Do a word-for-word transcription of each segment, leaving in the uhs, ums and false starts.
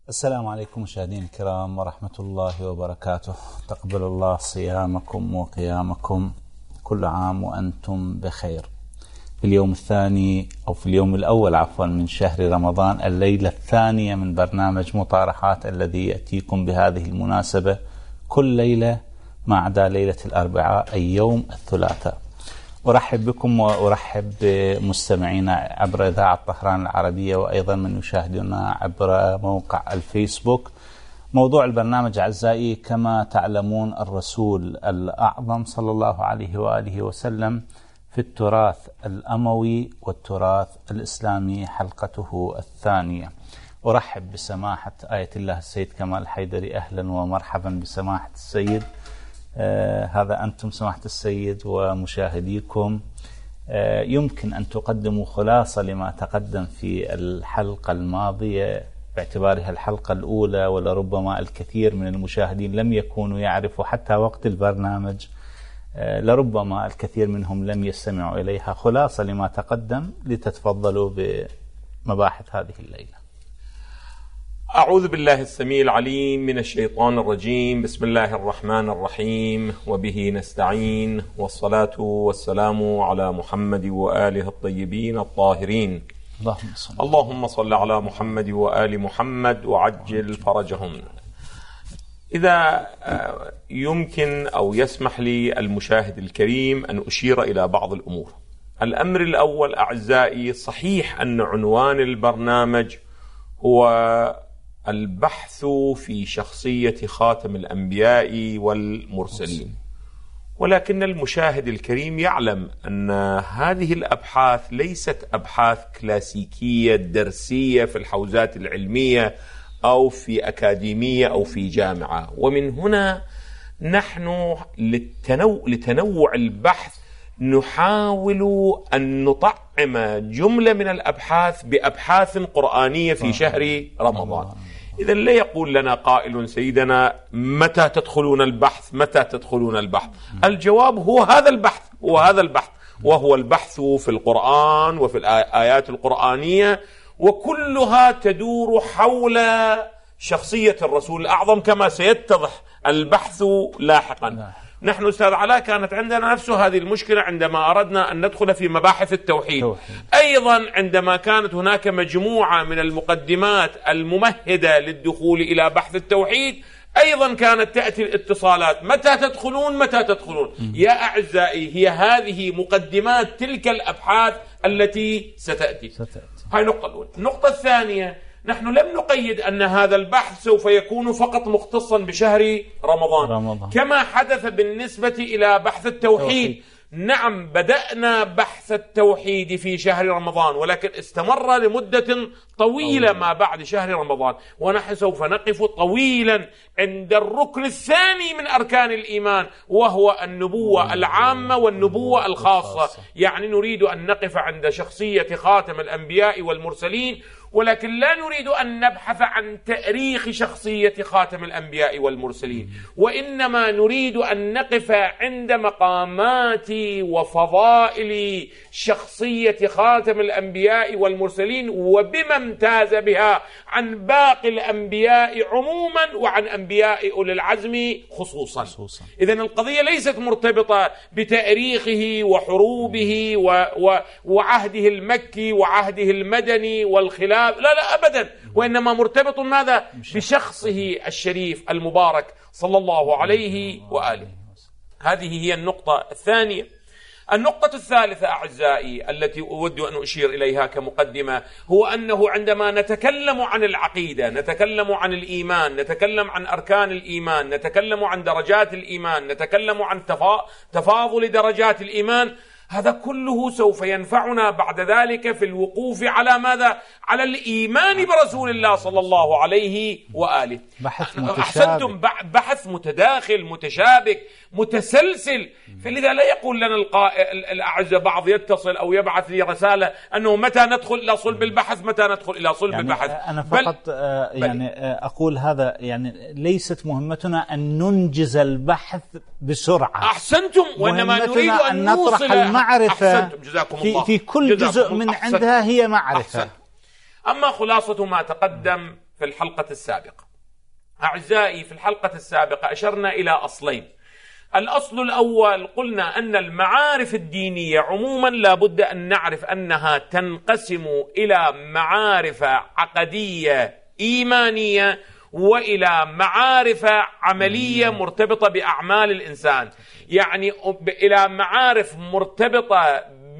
السلام عليكم مشاهدينا الكرام ورحمة الله وبركاته. تقبل الله صيامكم وقيامكم، كل عام وأنتم بخير. في اليوم الثاني أو في اليوم الأول عفوا من شهر رمضان، الليلة الثانية من برنامج مطارحات الذي يأتيكم بهذه المناسبة كل ليلة ما عدا ليلة الأربعاء أي يوم الثلاثاء. أرحب بكم وأرحب بمستمعينا عبر إذاعة طهران العربية وأيضا من يشاهدنا عبر موقع الفيسبوك. موضوع البرنامج أعزائي كما تعلمون الرسول الأعظم صلى الله عليه وآله وسلم في التراث الأموي والتراث الإسلامي حلقته الثانية. أرحب بسماحة آية الله السيد كمال الحيدري، أهلا ومرحبا بسماحة السيد. آه هذا أنتم سماحة السيد ومشاهديكم. آه يمكن أن تقدموا خلاصة لما تقدم في الحلقة الماضية باعتبارها الحلقة الأولى، ولربما الكثير من المشاهدين لم يكونوا يعرفوا حتى وقت البرنامج، آه لربما الكثير منهم لم يستمعوا إليها. خلاصة لما تقدم لتتفضلوا بمباحث هذه الليلة. أعوذ بالله السميع العليم من الشيطان الرجيم. بسم الله الرحمن الرحيم، وبه نستعين، والصلاة والسلام على محمد وآله الطيبين الطاهرين. اللهم صل اللهم صل على محمد وآل محمد وعجل فرجهم. إذا يمكن أو يسمح لي المشاهد الكريم أن أشير إلى بعض الأمور. الأمر الأول أعزائي، صحيح أن عنوان البرنامج هو البحث في شخصية خاتم الأنبياء والمرسلين، ولكن المشاهد الكريم يعلم أن هذه الأبحاث ليست أبحاث كلاسيكية درسية في الحوزات العلمية أو في أكاديمية أو في جامعة. ومن هنا نحن للتنوع, لتنوع البحث نحاول أن نطعم جملة من الأبحاث بأبحاث قرآنية في شهر رمضان. إذا لا يقول لنا قائل سيدنا متى تدخلون البحث متى تدخلون البحث. الجواب هو هذا البحث هو هذا البحث وهو البحث في القرآن وفي الآيات القرآنية، وكلها تدور حول شخصية الرسول الأعظم كما سيتضح البحث لاحقا. نحن أستاذ علاء كانت عندنا نفس هذه المشكلة عندما أردنا أن ندخل في مباحث التوحيد. توحيد. أيضا عندما كانت هناك مجموعة من المقدمات الممهدة للدخول إلى بحث التوحيد، أيضا كانت تأتي الاتصالات متى تدخلون متى تدخلون. م. يا أعزائي، هي هذه مقدمات تلك الأبحاث التي ستأتي, ستأتي. هاي نقطة الأولى. النقطة الثانية، نحن لم نقيد أن هذا البحث سوف يكون فقط مختصا بشهر رمضان, رمضان. كما حدث بالنسبة إلى بحث التوحيد. توحيد. نعم، بدأنا بحث التوحيد في شهر رمضان، ولكن استمر لمدة طويلة ما بعد شهر رمضان، ونحن سوف نقف طويلا عند الركن الثاني من أركان الإيمان، وهو النبوة العامة والنبوة الخاصة. يعني نريد أن نقف عند شخصية خاتم الأنبياء والمرسلين، ولكن لا نريد أن نبحث عن تأريخ شخصية خاتم الأنبياء والمرسلين، وإنما نريد أن نقف عند مقامات وفضائل شخصية خاتم الأنبياء والمرسلين، وبما امتاز بها عن باقي الأنبياء عموما وعن أنبياء أولي العزم خصوصا, خصوصا. إذن القضية ليست مرتبطة بتأريخه وحروبه و... و... وعهده المكي وعهده المدني والخلاف، لا لا أبدا، وإنما مرتبط ماذا؟ بشخصه الشريف المبارك صلى الله عليه وآله. هذه هي النقطة الثانية. النقطة الثالثة أعزائي التي أود أن أشير إليها كمقدمة، هو أنه عندما نتكلم عن العقيدة، نتكلم عن الإيمان، نتكلم عن أركان الإيمان، نتكلم عن درجات الإيمان، نتكلم عن تفاضل درجات الإيمان، هذا كله سوف ينفعنا بعد ذلك في الوقوف على ماذا؟ على الإيمان برسول الله صلى الله عليه وآله. بحث أحسنتم، بحث متداخل متشابك متسلسل. فلذا لا يقول لنا الأعزة بعض يتصل أو يبعث لي رسالة أنه متى ندخل إلى صلب البحث متى ندخل إلى صلب يعني البحث. أنا فقط آه يعني آه أقول هذا، يعني ليست مهمتنا أن ننجز البحث بسرعة. أحسنتم، وإنما نريد أن, أن نطرح المعرفة في, الله. في كل جزء من أحسنتم. عندها هي معرفة. أحسنتم. أما خلاصة ما تقدم في الحلقة السابقة. أعزائي، في الحلقة السابقة أشرنا إلى أصلين. الأصل الأول قلنا أن المعارف الدينية عموما لا بد أن نعرف أنها تنقسم إلى معارف عقدية إيمانية وإلى معارف عملية مرتبطة بأعمال الإنسان، يعني إلى معارف مرتبطة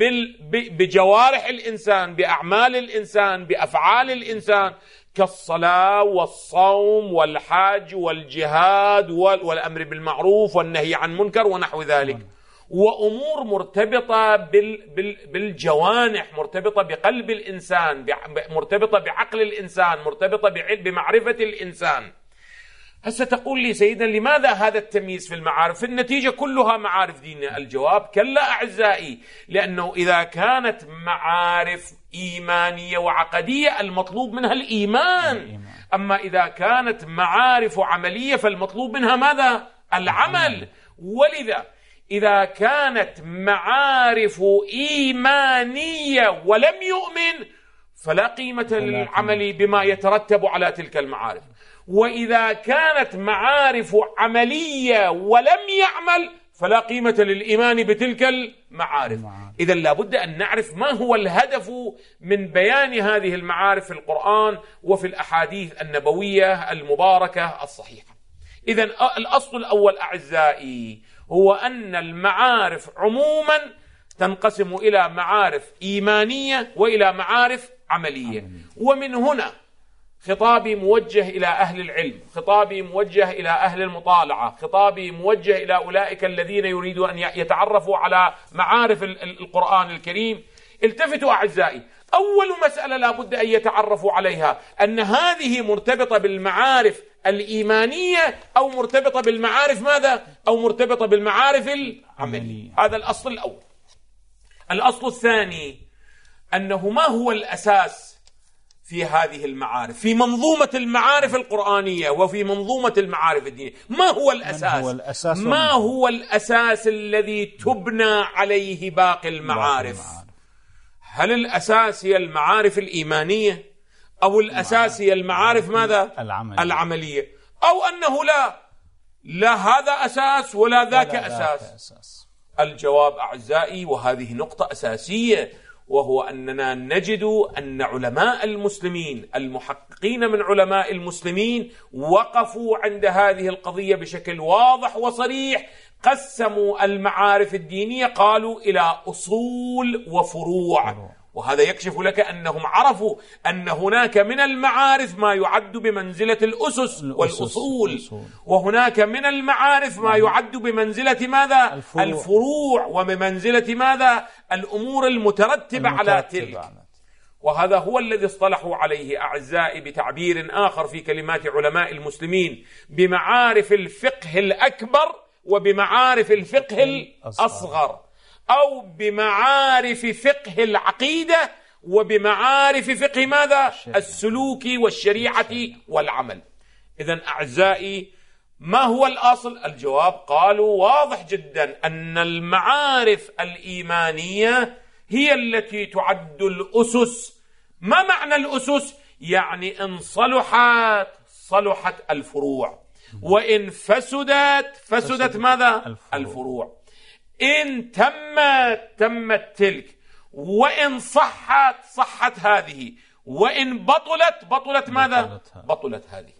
بجوارح الإنسان، بأعمال الإنسان، بأفعال الإنسان، كالصلاة والصوم والحج والجهاد والأمر بالمعروف والنهي عن منكر ونحو ذلك، وأمور مرتبطة بالجوانح، مرتبطة بقلب الإنسان، مرتبطة بعقل الإنسان، مرتبطة بمعرفة الإنسان. هسه تقول لي سيدنا لماذا هذا التمييز في المعارف؟ في النتيجة كلها معارف دينية. الجواب كلا أعزائي، لأنه إذا كانت معارف إيمانية وعقدية المطلوب منها الإيمان، أما إذا كانت معارف عملية فالمطلوب منها ماذا؟ العمل. ولذا إذا كانت معارف إيمانية ولم يؤمن فلا قيمة للعمل بما يترتب على تلك المعارف، وإذا كانت معارف عملية ولم يعمل فلا قيمة للإيمان بتلك المعارف. إذا لابد أن نعرف ما هو الهدف من بيان هذه المعارف في القرآن وفي الأحاديث النبوية المباركة الصحيحة. إذا الأصل الأول أعزائي هو أن المعارف عموما تنقسم إلى معارف إيمانية وإلى معارف عملية. ومن هنا خطابي موجه إلى أهل العلم، خطابي موجه إلى أهل المطالعة، خطابي موجه إلى أولئك الذين يريدون أن يتعرفوا على معارف القرآن الكريم. التفتوا أعزائي، أول مسألة لا بد أن يتعرفوا عليها أن هذه مرتبطة بالمعارف الإيمانية أو مرتبطة بالمعارف ماذا؟ أو مرتبطة بالمعارف العملية. هذا الأصل الأول. الأصل الثاني أنه ما هو الأساس في هذه المعارف، في منظومة المعارف القرآنية وفي منظومة المعارف الدينية؟ ما هو الأساس؟ هو الأساس ما هو الأساس الذي تبنى عليه باقي المعارف؟ هل الأساس هي المعارف الإيمانية أو الأساس هي المعارف ماذا؟ العملية. العملية، أو أنه لا لا هذا أساس ولا ذاك ولا أساس. ذاك أساس. الجواب أعزائي، وهذه نقطة أساسية، وهو أننا نجد أن علماء المسلمين المحققين من علماء المسلمين وقفوا عند هذه القضية بشكل واضح وصريح. قسموا المعارف الدينية قالوا إلى أصول وفروع، وهذا يكشف لك أنهم عرفوا أن هناك من المعارف ما يعد بمنزلة الأسس والأصول، وهناك من المعارف ما يعد بمنزلة ماذا؟ الفروع, الفروع وبمنزلة ماذا؟ الأمور المترتبة على تلك. وهذا هو الذي اصطلحوا عليه أعزائي بتعبير آخر في كلمات علماء المسلمين بمعارف الفقه الأكبر وبمعارف الفقه الأصغر، أو بمعارف فقه العقيدة وبمعارف فقه ماذا؟ السلوك والشريعة والعمل. إذن أعزائي، ما هو الأصل؟ الجواب قالوا واضح جدا، أن المعارف الإيمانية هي التي تعد الأسس. ما معنى الأسس؟ يعني إن صلحت صلحت الفروع، وإن فسدت فسدت ماذا؟ الفروع. إن تمت تمت تلك، وإن صحت صحت هذه، وإن بطلت بطلت ماذا؟ بطلت هذه.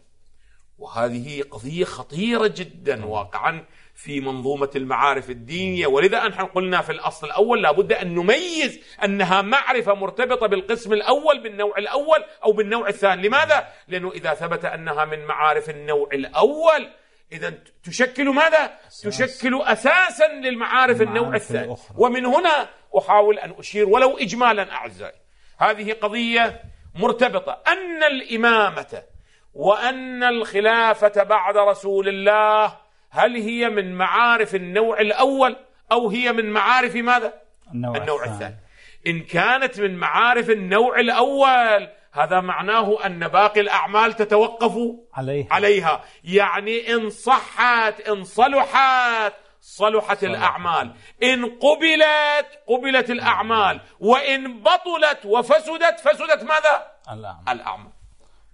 وهذه قضية خطيرة جدا واقعا في منظومة المعارف الدينية. ولذا نحن قلنا في الأصل الأول لابد أن نميز أنها معرفة مرتبطة بالقسم الأول، بالنوع الأول أو بالنوع الثاني. لماذا؟ لأنه إذا ثبت أنها من معارف النوع الأول إذن تشكل ماذا؟ أساس. تشكل أساسا للمعارف النوع الثاني. ومن هنا أحاول أن أشير ولو إجمالا أعزائي، هذه قضية مرتبطة، أن الإمامة وأن الخلافة بعد رسول الله هل هي من معارف النوع الأول أو هي من معارف ماذا؟ النوع, النوع الثاني. الثاني. إن كانت من معارف النوع الأول هذا معناه أن باقي الأعمال تتوقف عليها, عليها. يعني إن صحت إن صلحت صلحت الأعمال، إن قبلت قبلت الأعمال، وإن بطلت وفسدت فسدت ماذا؟ الأعمال. الأعمال.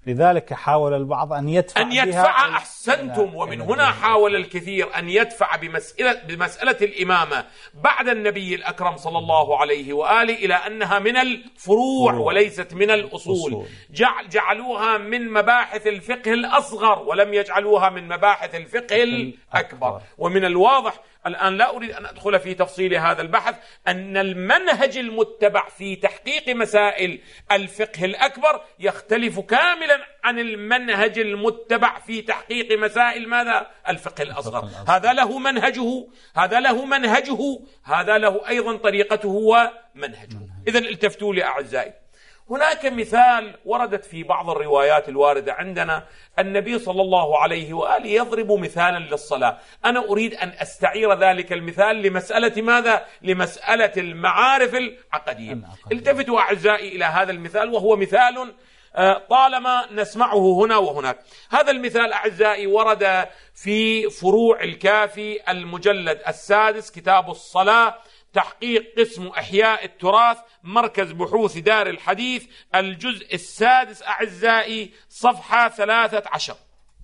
لذلك حاول البعض أن يدفع أن يدفع أحسنتم، ومن هنا حاول الكثير أن يدفع بمسألة, بمسألة الإمامة بعد النبي الأكرم صلى الله عليه وآله إلى أنها من الفروع وليست من الأصول. جعل جعلوها من مباحث الفقه الأصغر ولم يجعلوها من مباحث الفقه الأكبر. ومن الواضح الآن، لا أريد أن أدخل في تفصيل هذا البحث، أن المنهج المتبع في تحقيق مسائل الفقه الأكبر يختلف كاملا عن المنهج المتبع في تحقيق مسائل ماذا؟ الفقه الأصغر. هذا له منهجه، هذا له منهجه، هذا له أيضا طريقته ومنهجه. إذن التفتوا لي أعزائي، هناك مثال وردت في بعض الروايات الواردة عندنا، النبي صلى الله عليه وآله يضرب مثالا للصلاة. أنا أريد أن أستعير ذلك المثال لمسألة ماذا؟ لمسألة المعارف العقدية. التفتوا أعزائي إلى هذا المثال، وهو مثال طالما نسمعه هنا وهناك. هذا المثال أعزائي ورد في فروع الكافي المجلد السادس، كتاب الصلاة، تحقيق قسم أحياء التراث، مركز بحوث دار الحديث، الجزء السادس أعزائي، صفحة ثلاثة عشر.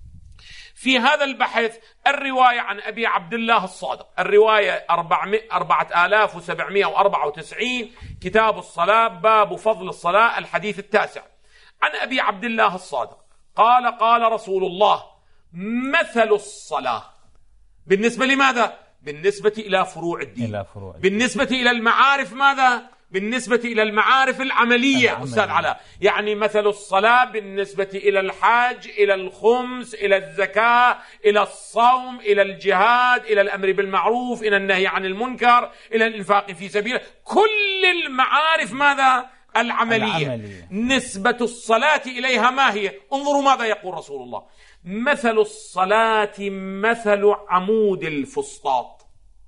في هذا البحث الرواية عن أبي عبد الله الصادق، الرواية أربعة آلاف وسبعمائة وأربعة وتسعين، كتاب الصلاة، باب فضل الصلاة، الحديث التاسع. عن أبي عبد الله الصادق قال: قال رسول الله: مثل الصلاة بالنسبة لماذا؟ بالنسبة إلى فروع الدين، إلى فروع الدين. بالنسبة إلى المعارف ماذا؟ بالنسبة إلى المعارف العملية, العملية. أستاذ علاء، يعني مثل الصلاة بالنسبة إلى الحج، إلى الخمس، إلى الزكاة، إلى الصوم، إلى الجهاد، إلى الأمر بالمعروف، إلى النهي عن المنكر، إلى الإنفاق في سبيله، كل المعارف ماذا؟ العملية. العملية. نسبة الصلاة إليها ما هي؟ انظروا ماذا يقول رسول الله: مثل الصلاة مثل عمود الفسطاط،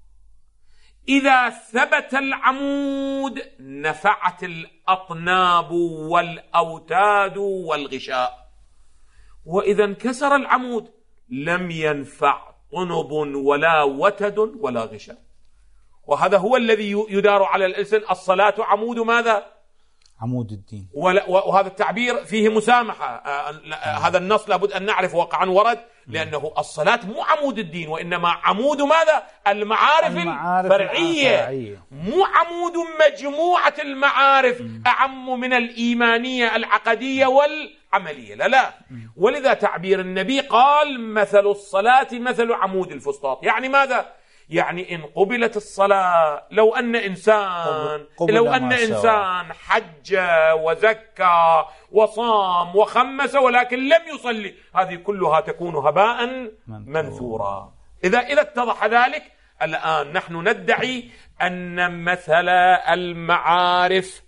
إذا ثبت العمود نفعت الأطناب والأوتاد والغشاء، وإذا انكسر العمود لم ينفع طنب ولا وتد ولا غشاء. وهذا هو الذي يدار على الألسن: الصلاة عمود ماذا؟ عمود الدين. وهذا التعبير فيه مسامحة. هذا النص لابد أن نعرف وقعا ورد، لأنه الصلاة مو عمود الدين، وإنما عمود ماذا؟ المعارف, المعارف الفرعية، مو عمود مجموعة المعارف أعم من الإيمانية العقدية والعملية. لا لا. ولذا تعبير النبي قال: مثل الصلاة مثل عمود الفسطاط. يعني ماذا؟ يعني إن قبلت الصلاة، لو أن إنسان لو أن إنسان حج وزكى وصام وخمس ولكن لم يصلي، هذه كلها تكون هباء منثورا. إذا إذا اتضح ذلك، الآن نحن ندعي أن مثل المعارف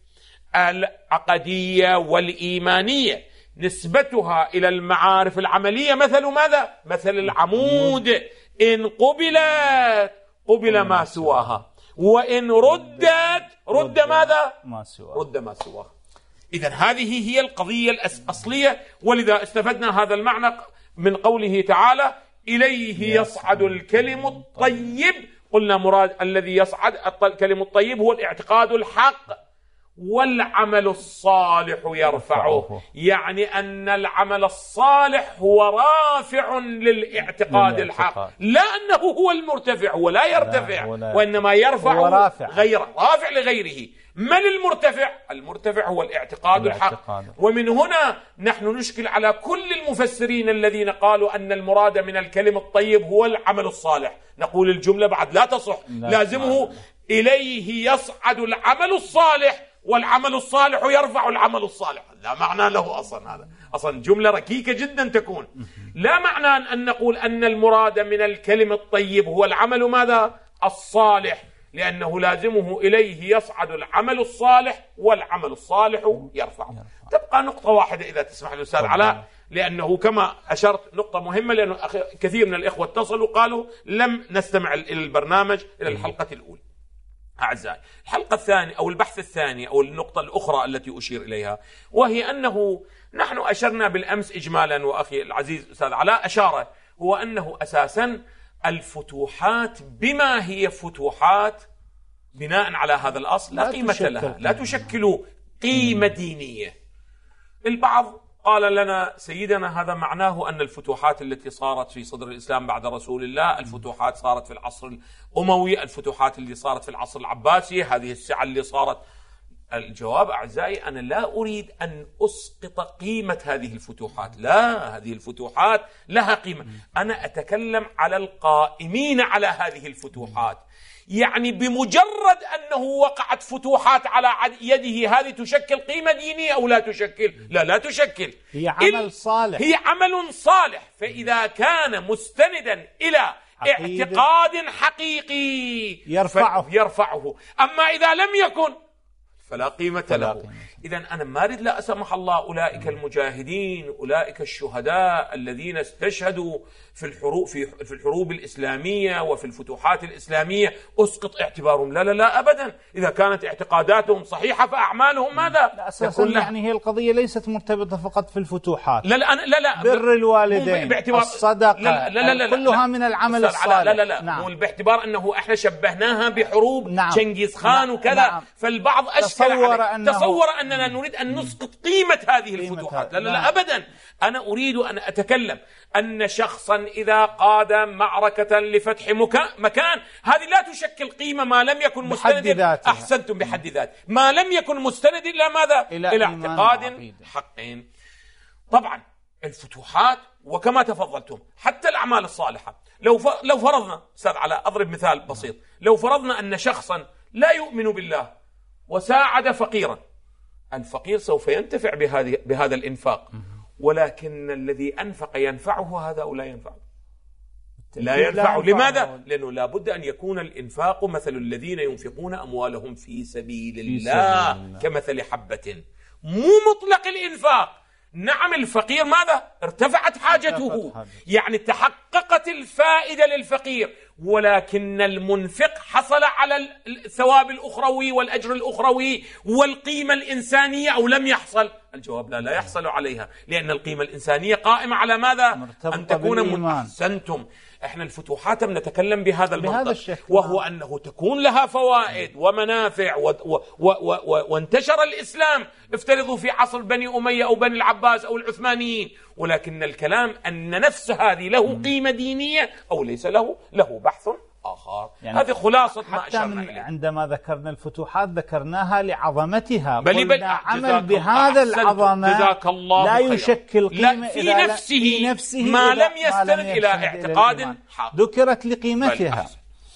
العقدية والإيمانية نسبتها إلى المعارف العملية مثل ماذا؟ مثل العمود، إن قبلت قبل ما سواها، وإن ردت رد ماذا؟ ما سواها. رد ما سواها. إذن هذه هي القضية الأصلية. ولذا استفدنا هذا المعنى من قوله تعالى: إليه يصعد الكلم الطيب. قلنا مراد الذي يصعد الكلم الطيب هو الاعتقاد الحق، والعمل الصالح يرفعه. يعني أن العمل الصالح هو رافع للاعتقاد الحق، لا أنه هو المرتفع ولا يرتفع، وإنما يرفع غيره، رافع لغيره. من المرتفع؟ المرتفع هو الاعتقاد الحق. ومن هنا نحن نشكل على كل المفسرين الذين قالوا أن المراد من الكلم الطيب هو العمل الصالح. نقول الجملة بعد لا تصح، لازمه إليه يصعد العمل الصالح والعمل الصالح يرفع العمل الصالح. لا معنى له أصلا، هذا أصلا جملة ركيكة جدا تكون. لا معنى أن نقول أن المراد من الكلم الطيب هو العمل ماذا؟ الصالح، لأنه لازمه إليه يصعد العمل الصالح والعمل الصالح يرفع. تبقى نقطة واحدة إذا تسمح لي أستاذ علاء، لأنه كما أشرت نقطة مهمة، لأنه كثير من الإخوة اتصلوا قالوا لم نستمع إلى البرنامج إلى الحلقة الأولى. أعزائي، الحلقة الثانية أو البحث الثاني أو النقطة الأخرى التي أشير إليها، وهي أنه نحن أشرنا بالأمس إجمالا، وأخي العزيز أستاذ علاء أشار، هو أنه أساسا الفتوحات بما هي فتوحات بناء على هذا الأصل لا قيمة لها، لا تشكل قيمة دينية. البعض قال لنا سيدنا هذا معناه أن الفتوحات التي صارت في صدر الإسلام بعد رسول الله، الفتوحات صارت في العصر الأموي، الفتوحات اللي صارت في العصر العباسي، هذه السعة اللي صارت. الجواب أعزائي، أنا لا أريد أن أسقط قيمة هذه الفتوحات، لا، هذه الفتوحات لها قيمة. أنا أتكلم على القائمين على هذه الفتوحات. يعني بمجرد أنه وقعت فتوحات على يده هذه تشكل قيمة دينية أو لا تشكل؟ لا، لا تشكل. هي عمل صالح، هي عمل صالح. فإذا كان مستندا إلى اعتقاد حقيقي يرفعه يرفعه أما إذا لم يكن فلا قيمة له. إذن أنا ما أريد لا أسمح الله أولئك المجاهدين، أولئك الشهداء الذين استشهدوا في الحروب في في الحروب الإسلامية وفي الفتوحات الإسلامية أسقط اعتبارهم، لا لا لا أبدا. إذا كانت اعتقاداتهم صحيحة فأعمالهم ماذا؟ أساسا يعني هي القضية ليست مرتبطة فقط في الفتوحات. لا لا لا لا بر الوالدين، باعتبار الصدقة، لا لا لا كلها لا من العمل الصالح. لا لا لا نعم. مو باعتبار أنه إحنا شبهناها بحروب نعم. شنغيز خان نعم. وكذا نعم. فالبعض أشكل تصور, أنه تصور أننا نريد أن نسقط قيمة هذه الفتوحات. لا لا لا أبدا. أنا أريد أن أتكلم أن شخصا إذا قاد معركة لفتح مكان، هذه لا تشكل قيمة ما لم يكن مستند. أحسنتم، بحد ذات ما لم يكن مستند إلى ماذا؟ إلى, إلى اعتقاد حقين. طبعا الفتوحات وكما تفضلتم حتى الأعمال الصالحة، لو لو فرضنا أستاذ على أضرب مثال بسيط، لو فرضنا أن شخصا لا يؤمن بالله وساعد فقيرا، الفقير سوف ينتفع بهذه بهذا الإنفاق، ولكن الذي أنفق ينفعه هذا أو لا ينفعه؟ لا ينفعه. لماذا؟ لأنه لا بد أن يكون الإنفاق مثل الذين ينفقون أموالهم في سبيل الله كمثل حبة، مو مطلق الإنفاق. نعم الفقير ماذا؟ ارتفعت حاجته، يعني تحققت الفائدة للفقير، ولكن المنفق حصل على الثواب الأخروي والأجر الأخروي والقيمة الإنسانية أو لم يحصل؟ الجواب لا، لا يحصل عليها، لأن القيمة الإنسانية قائمة على ماذا؟ أن تكون أحسنتم. احنا الفتوحات نتكلم بهذا المنطق، وهو أنه تكون لها فوائد ومنافع و و و و وانتشر الإسلام، افترضوا في عصر بني أمية أو بني العباس أو العثمانيين، ولكن الكلام أن نفس هذه له قيمة دينية أو ليس له، له بحث آخر. يعني هذه خلاصة ما أشرنا إليه. عندما ذكرنا الفتوحات ذكرناها لعظمتها، بل بل عمل بهذا العظمة لا يشكل قيمة في نفسه, في نفسه ما لم يستند إلى اعتقاد حق، ذكرت لقيمتها.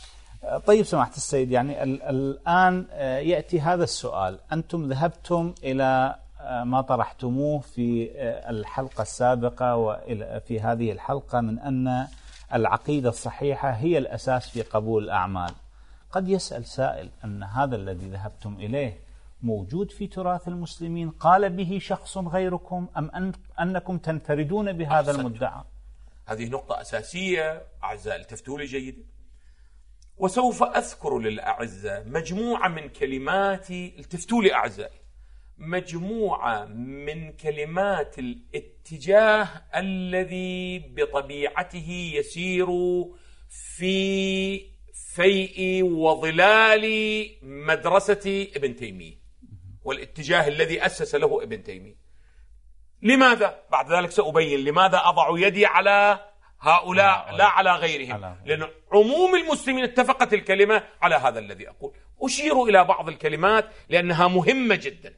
طيب سماحة السيد، يعني الآن يأتي هذا السؤال، أنتم ذهبتم إلى ما طرحتموه في الحلقة السابقة وإلى في هذه الحلقة من أن العقيدة الصحيحة هي الأساس في قبول الأعمال. قد يسأل سائل أن هذا الذي ذهبتم إليه موجود في تراث المسلمين، قال به شخص غيركم، أم أن أنكم تنفردون بهذا المدعى؟ هذه نقطة أساسية أعزائي، التفتوا لي جيدا، وسوف أذكر للأعزاء مجموعة من كلماتي، التفتوا لي أعزائي، مجموعة من كلمات الاتجاه الذي بطبيعته يسير في فيء وظلال مدرسة ابن تيمية والاتجاه الذي أسس له ابن تيمية. لماذا؟ بعد ذلك سأبين لماذا أضع يدي على هؤلاء لا على غيرهم، لأن عموم المسلمين اتفقت الكلمة على هذا الذي أقول. أشير إلى بعض الكلمات لأنها مهمة جدا.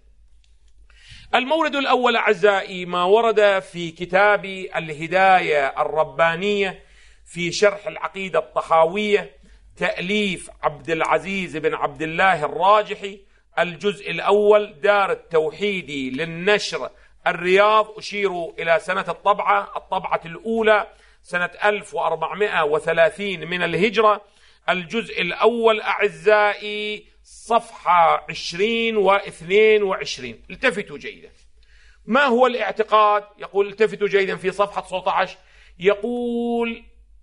المورد الأول أعزائي ما ورد في كتاب الهداية الربانية في شرح العقيدة الطحاوية، تأليف عبد العزيز بن عبد الله الراجحي، الجزء الأول، دار التوحيدي للنشر الرياض. أشير إلى سنة الطبعة، الطبعة الأولى سنة ألف وأربعمائة وثلاثين من الهجرة، الجزء الأول أعزائي صفحة عشرين واثنين وعشرين. التفتوا جيدا. ما هو الاعتقاد؟ يقول التفتوا جيدا في صفحة تسعة عشر، يقول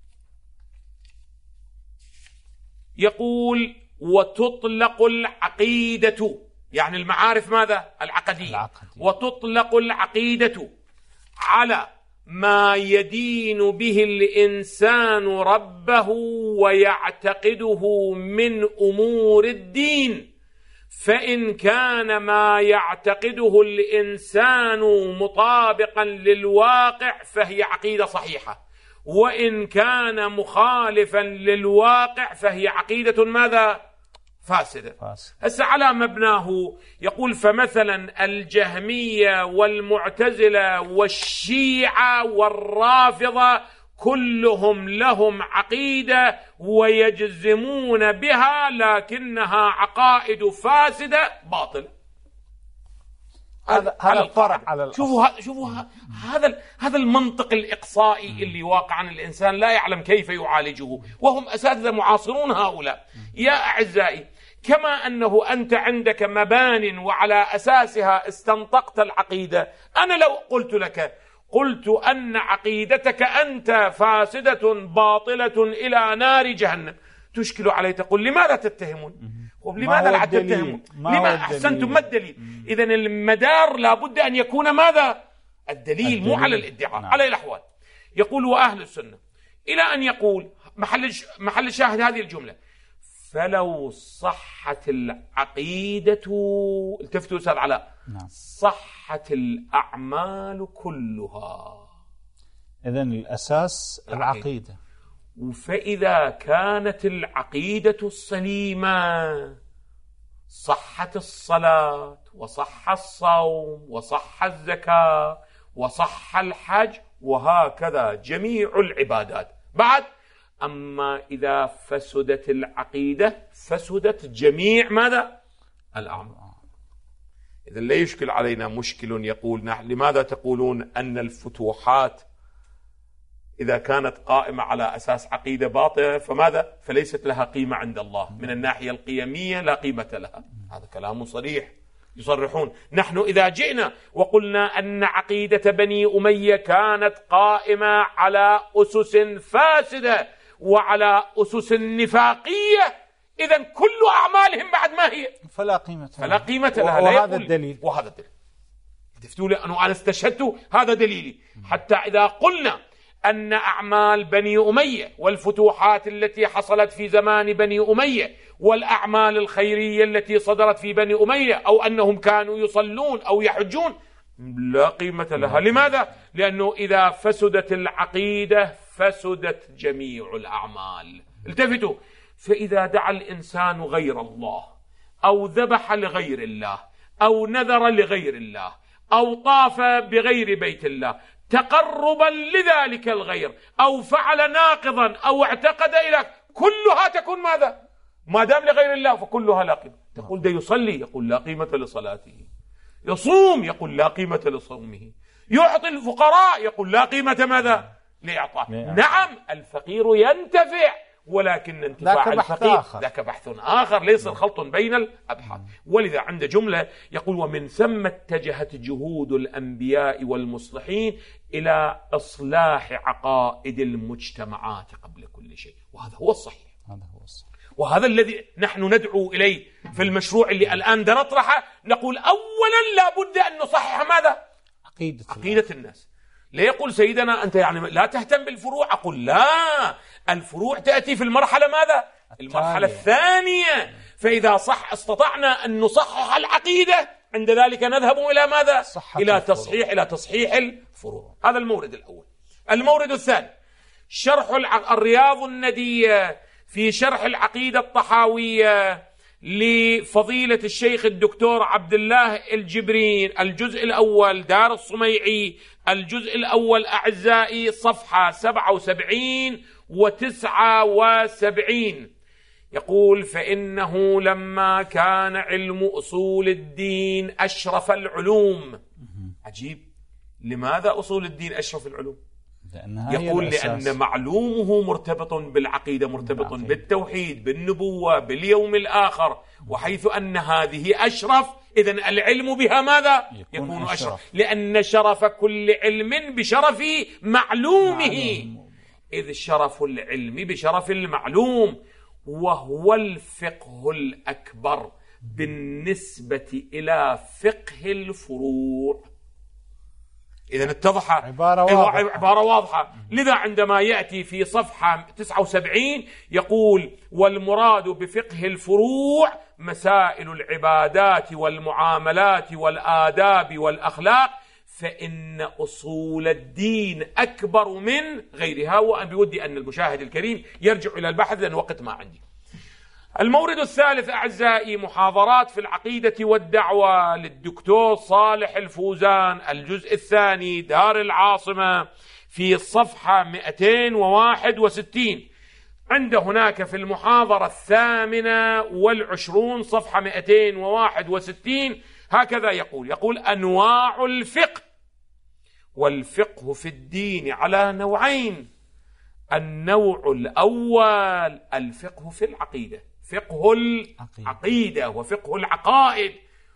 يقول وتطلق العقيدة، يعني المعارف ماذا؟ العقدية. العقدية. وتطلق العقيدة على ما يدين به الإنسان ربه ويعتقده من أمور الدين، فإن كان ما يعتقده الإنسان مطابقا للواقع فهي عقيدة صحيحة، وإن كان مخالفا للواقع فهي عقيدة ماذا؟ فاسدة. هسه على مبناه يقول فمثلا الجهمية والمعتزلة والشيعة والرافضة كلهم لهم عقيدة ويجزمون بها، لكنها عقائد فاسدة باطلة. هذا هذا الفرع على الأصل. شوفوا شوفوا هذا هذا المنطق الإقصائي اللي واقعا الإنسان لا يعلم كيف يعالجه، وهم أساتذة معاصرون هؤلاء. يا أعزائي، كما أنه أنت عندك مبان وعلى أساسها استنطقت العقيدة، أنا لو قلت لك قلت أن عقيدتك أنت فاسدة باطلة إلى نار جهنم، تشكل علي تقول لماذا تتهمون؟ لماذا لا تتهمون؟ لما أحسنتم؟ ما الدليل؟ إذن المدار لابد أن يكون ماذا؟ الدليل, الدليل. مو على الادعاء. نعم. على الأحوال يقول وأهل السنة إلى أن يقول محل محل شاهد هذه الجملة فلو صحت العقيدة، التفتوا أستاذ علاء. نعم. صحت الأعمال كلها. إذن الأساس العقيدة. فإذا كانت العقيدة السليمة صحت الصلاة وصح الصوم وصح الزكاة وصح الحج وهكذا جميع العبادات. بعد أما إذا فسدت العقيدة فسدت جميع ماذا؟ الأعمال. إذا لا يشكل علينا مشكل يقول نحن لماذا تقولون أن الفتوحات إذا كانت قائمة على أساس عقيدة باطلة فماذا؟ فليست لها قيمة عند الله من الناحية القيمية، لا قيمة لها. هذا كلام صريح، يصرحون. نحن إذا جئنا وقلنا أن عقيدة بني أمية كانت قائمة على أسس فاسدة وعلى أسس نفاقية، إذن كل أعمالهم بعد ما هي فلا قيمة فلا قيمة لها. وهذا الدليل وهذا الدليل تفتوا لي أنه أنا استشهدت، هذا دليلي. حتى إذا قلنا أن أعمال بني أمية والفتوحات التي حصلت في زمان بني أمية والأعمال الخيرية التي صدرت في بني أمية أو أنهم كانوا يصلون أو يحجون لا قيمة لها. لماذا؟ لأنه إذا فسدت العقيدة فسدت جميع الأعمال. التفتوا، فإذا دعا الإنسان غير الله أو ذبح لغير الله أو نذر لغير الله أو طاف بغير بيت الله تقربا لذلك الغير أو فعل ناقضا أو اعتقد إلى، كلها تكون ماذا؟ ما دام لغير الله فكلها لا قيمة. تقول ده يصلي، يقول لا قيمة لصلاته. يصوم، يقول لا قيمة لصومه. يعطي الفقراء، يقول لا قيمة ماذا؟ لإعطاء. نعم الفقير ينتفع، ولكن انتفاع الفقير ذاك بحث آخر، ليس الخلط بين الأبحاث. ولذا عند جملة يقول ومن ثم اتجهت جهود الأنبياء والمصلحين إلى إصلاح عقائد المجتمعات قبل كل شيء. وهذا هو الصحيح، هذا هو الصحيح. وهذا الذي نحن ندعو إليه في المشروع اللي الآن نطرحه. نقول أولا لابد أن نصحح ماذا؟ عقيدة, عقيدة الناس. لا يقول سيدنا أنت يعني لا تهتم بالفروع، أقول لا، الفروع تأتي في المرحلة ماذا؟ المرحلة الثانية. فإذا صح استطعنا أن نصحح العقيدة عند ذلك نذهب إلى ماذا؟ إلى تصحيح إلى تصحيح الفروع. هذا المورد الأول. المورد الثاني شرح الرياض الندية في شرح العقيدة الطحاوية لفضيلة الشيخ الدكتور عبد الله الجبرين، الجزء الأول دار الصميعي، الجزء الأول أعزائي صفحة سبعة وسبعين وتسعة وسبعين. يقول فإنه لما كان علم أصول الدين أشرف العلوم. عجيب، لماذا أصول الدين أشرف العلوم؟ يقول لأن معلومه مرتبط بالعقيدة، مرتبط بالتوحيد، بالنبوة، باليوم الآخر، وحيث أن هذه أشرف إذن العلم بها ماذا؟ يكون, يكون أشرف. أشرف لأن شرف كل علم بشرف معلومه معلوم. إذ شرف العلم بشرف المعلوم، وهو الفقه الأكبر بالنسبة إلى فقه الفروع. إذن اتضح عبارة واضحة. عبارة واضحة. لذا عندما يأتي في صفحة تسعة وسبعين يقول: والمراد بفقه الفروع مسائل العبادات والمعاملات والآداب والأخلاق، فإن أصول الدين أكبر من غيرها. وأنا بودي أن المشاهد الكريم يرجع إلى البحث لأن وقت ما عندي. المورد الثالث أعزائي محاضرات في العقيدة والدعوة للدكتور صالح الفوزان، الجزء الثاني، دار العاصمة، في الصفحة مئتين وواحد وستين. عند هناك في المحاضرة الثامنة والعشرون صفحة مئتين وواحد وستين هكذا يقول: يقول: أنواع الفقه. والفقه في الدين على نوعين: النوع الأول الفقه في العقيدة، فقه العقيدة وفقه العقائد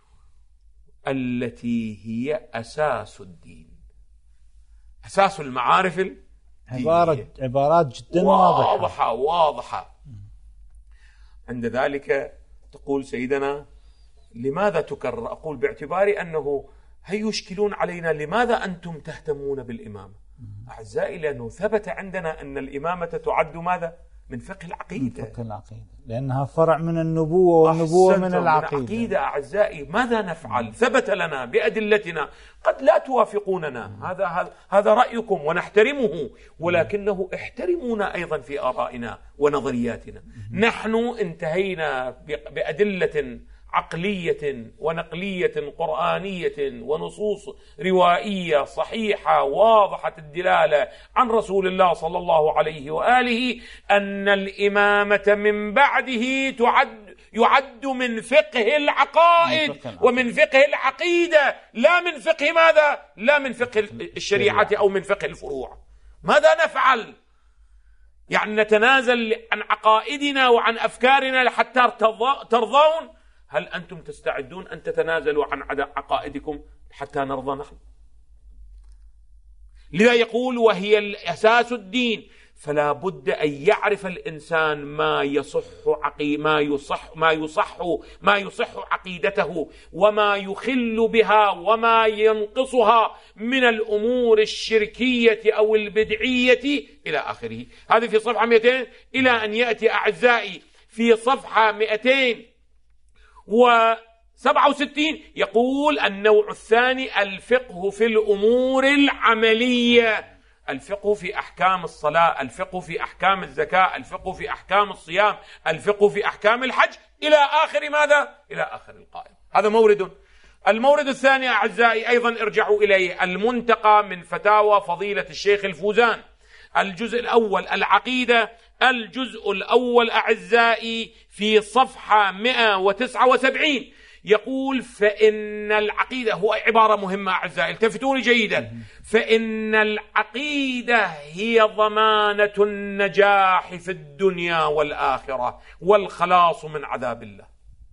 التي هي أساس الدين، أساس المعارف الدينية. عبارة عبارات جدا واضحة واضحة واضحة. عند ذلك تقول سيدنا: لماذا تكرر؟ أقول: باعتبار أنه هل يشكلون علينا لماذا أنتم تهتمون بالإمامة؟ أعزائي، لأنه ثبت عندنا أن الإمامة تعد ماذا؟ من فقه العقيدة. من فقه العقيدة، لأنها فرع من النبوة، والنبوة من العقيدة. من العقيدة. أعزائي، ماذا نفعل؟ ثبت لنا بأدلتنا، قد لا توافقوننا، هذا هذا رأيكم ونحترمه، ولكنه احترمونا أيضا في آرائنا ونظرياتنا. نحن انتهينا بأدلة عقلية ونقلية قرآنية ونصوص روائية صحيحة واضحة الدلالة عن رسول الله صلى الله عليه وآله أن الإمامة من بعده تعد يعد من فقه العقائد ومن فقه العقيدة، لا من فقه ماذا؟ لا من فقه الشريعة أو من فقه الفروع. ماذا نفعل؟ يعني نتنازل عن عقائدنا وعن أفكارنا حتى ترضون؟ هل أنتم تستعدون أن تتنازلوا عن عقائدكم حتى نرضى نحن؟ لذا يقول: وهي الأساس الدين، فلا بد أن يعرف الإنسان ما يصح عقي ما يصح ما يصح ما يصح عقيدته، وما يخل بها وما ينقصها من الأمور الشركية أو البدعية إلى آخره. هذه في صفحة مئتين، إلى أن يأتي أعزائي في صفحة مئتين وسبعة وستين يقول: النوع الثاني الفقه في الأمور العملية، الفقه في أحكام الصلاة، الفقه في أحكام الزكاة، الفقه في أحكام الصيام، الفقه في أحكام الحج، إلى آخر ماذا؟ إلى آخر القائمة. هذا مورد. المورد الثاني أعزائي أيضا ارجعوا إليه، المنتقى من فتاوى فضيلة الشيخ الفوزان، الجزء الأول العقيدة، الجزء الأول أعزائي في صفحة مئة وتسعة وسبعين يقول: فإن العقيدة، هو عبارة مهمة أعزائي التفتوني جيدا، فإن العقيدة هي ضمانة النجاح في الدنيا والآخرة والخلاص من عذاب الله.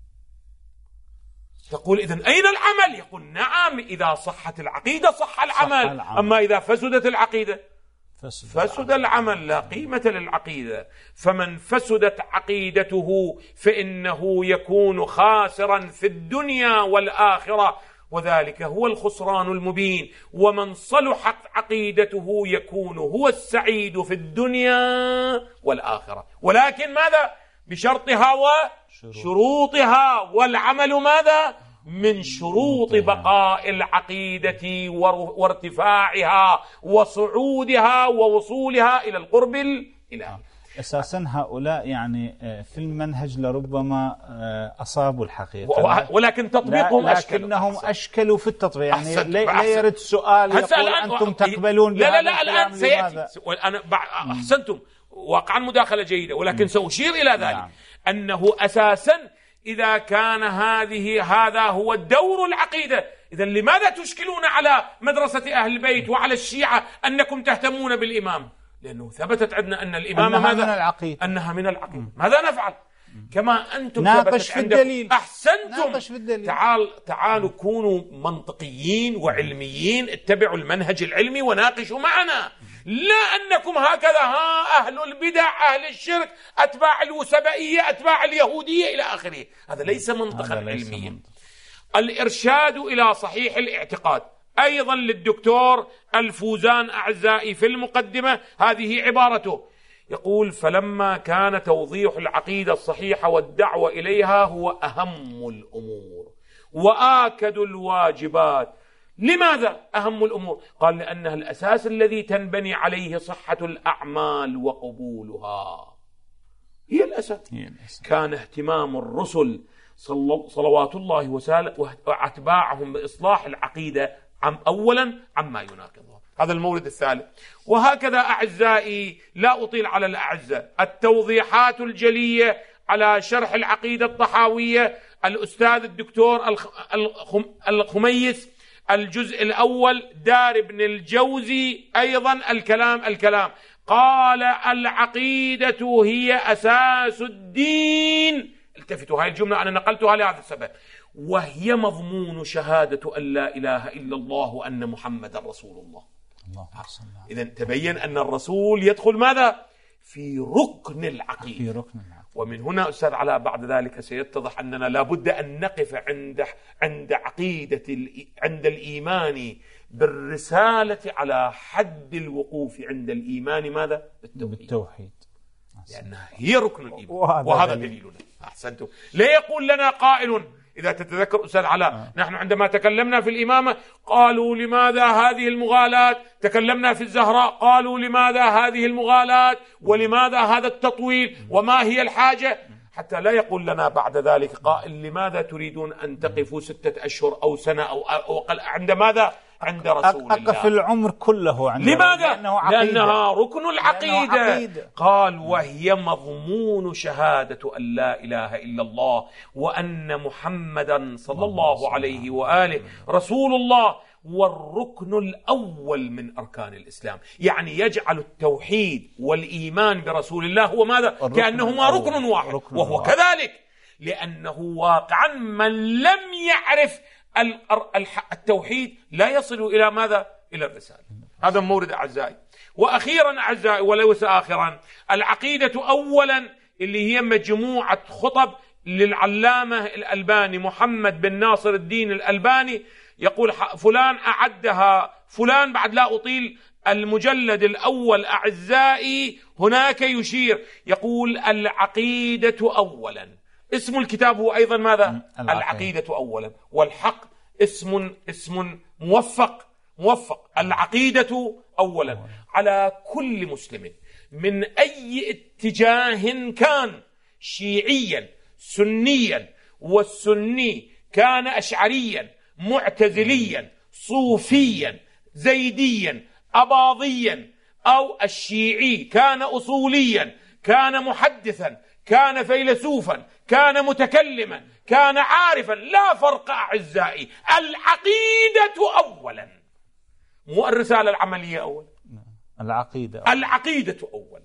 تقول: إذن أين العمل؟ يقول: نعم، إذا صحت العقيدة صح العمل, صح العمل. أما إذا فسدت العقيدة فسد, فسد العمل، لا قيمة للعقيدة. فمن فسدت عقيدته فإنه يكون خاسرا في الدنيا والآخرة، وذلك هو الخسران المبين. ومن صلحت عقيدته يكون هو السعيد في الدنيا والآخرة، ولكن ماذا؟ بشرطها وشروطها. والعمل ماذا؟ من شروط بقاء العقيدة وارتفاعها وصعودها ووصولها إلى القرب الإلهي. أساسا هؤلاء يعني في المنهج لربما أصابوا الحقيقة، ولكن تطبيقهم أشكل، لكنهم أشكلوا في التطبيق. يعني لا يرد سؤال يقول أنتم تقبلون لا لا لا الآن سيأتي. أنا أحسنتم، واقعا مداخلة جيدة، ولكن سأشير إلى ذلك نعم. أنه أساسا إذا كان هذه هذا هو الدور العقيدة، إذا لماذا تشكلون على مدرسة أهل البيت وعلى الشيعة أنكم تهتمون بالإمام؟ لأنه ثبتت عندنا أن الإمام أنها ماذا؟ من العقيدة. أنها من العقيدة. ماذا نفعل؟ كما أنتم ناقش في الدليل. أحسنتم. في الدليل. تعال تعالوا كونوا منطقيين وعلميين، اتبعوا المنهج العلمي وناقشوا معنا، لا أنكم هكذا ها أهل البدع، أهل الشرك، أتباع الوسبائية، أتباع اليهودية إلى آخره. هذا ليس منطقا علميا. الإرشاد إلى صحيح الاعتقاد، أيضا للدكتور الفوزان أعزائي في المقدمة، هذه عبارته، يقول: فلما كان توضيح العقيدة الصحيحة والدعوة إليها هو أهم الأمور وآكد الواجبات. لماذا أهم الأمور؟ قال: لأنها الأساس الذي تنبني عليه صحة الأعمال وقبولها، هي الأساس. كان اهتمام الرسل صلوات الله وأتباعهم بإصلاح العقيدة عم أولا عما يناقضها. هذا المورد الثالث. وهكذا أعزائي، لا أطيل على الأعزة، التوضيحات الجلية على شرح العقيدة الطحاوية، الأستاذ الدكتور الخميس، الجزء الأول، دار ابن الجوزي أيضا، الكلام الكلام قال: العقيدة هي أساس الدين. التفتوا، هاي الجملة أنا نقلتها لهذا السبب. وهي مضمون شهادة أن لا إله إلا الله وأن محمد رسول الله. إذن تبين أن الرسول يدخل ماذا؟ في ركن العقيدة. في ركن العقيدة. ومن هنا أستاذ علاء بعد ذلك سيتضح أننا لابد أن نقف عند عند عقيدة عند الإيمان بالرسالة على حد الوقوف عند الإيمان ماذا؟ بالتوحيد. بالتوحيد. لأنها هي ركن الإيمان، وهذا دليلنا. أحسنتم. لا يقول لنا قائل، إذا تتذكر أستاذ علاء، آه. نحن عندما تكلمنا في الإمامة قالوا: لماذا هذه المغالاة؟ تكلمنا في الزهراء قالوا: لماذا هذه المغالاة؟ ولماذا هذا التطويل؟ وما هي الحاجة؟ حتى لا يقول لنا بعد ذلك قائل: لماذا تريدون أن تقفوا ستة أشهر أو سنة أو أقل؟ عند ماذا؟ عند رسول الله. أقف العمر كله عند. لماذا؟ لأنه لأنها ركن العقيدة. عقيدة. قال: وهي مضمون شهادة أن لا إله إلا الله وأن محمدا صلى الله عليه وآله رسول الله، والركن الأول من أركان الإسلام. يعني يجعل التوحيد والإيمان برسول الله هو ماذا؟ كأنهما ركن واحد. ركن وهو واحد. كذلك، لأنه واقعا من لم يعرف التوحيد لا يصل إلى ماذا؟ إلى الرسالة. هذا مورد أعزائي. وأخيرا أعزائي وليس آخرا، العقيدة أولا اللي هي مجموعة خطب للعلامة الألباني محمد بن ناصر الدين الألباني، يقول فلان أعدها فلان، بعد لا أطيل، المجلد الأول أعزائي هناك يشير، يقول: العقيدة أولا. اسم الكتاب هو أيضا ماذا؟ العقيدة, العقيدة أولا. والحق اسم اسم موفق موفق العقيدة أولا على كل مسلم من أي اتجاه كان، شيعيا سنيا، والسني كان أشعريا معتزليا صوفيا زيديا أباضيا، أو الشيعي كان أصوليا، كان محدثا، كان فيلسوفا، كان متكلما، كان عارفا، لا فرق أعزائي. العقيدة أولا، مو الرسالة العملية أولا. العقيدة أولا. العقيدة أولا.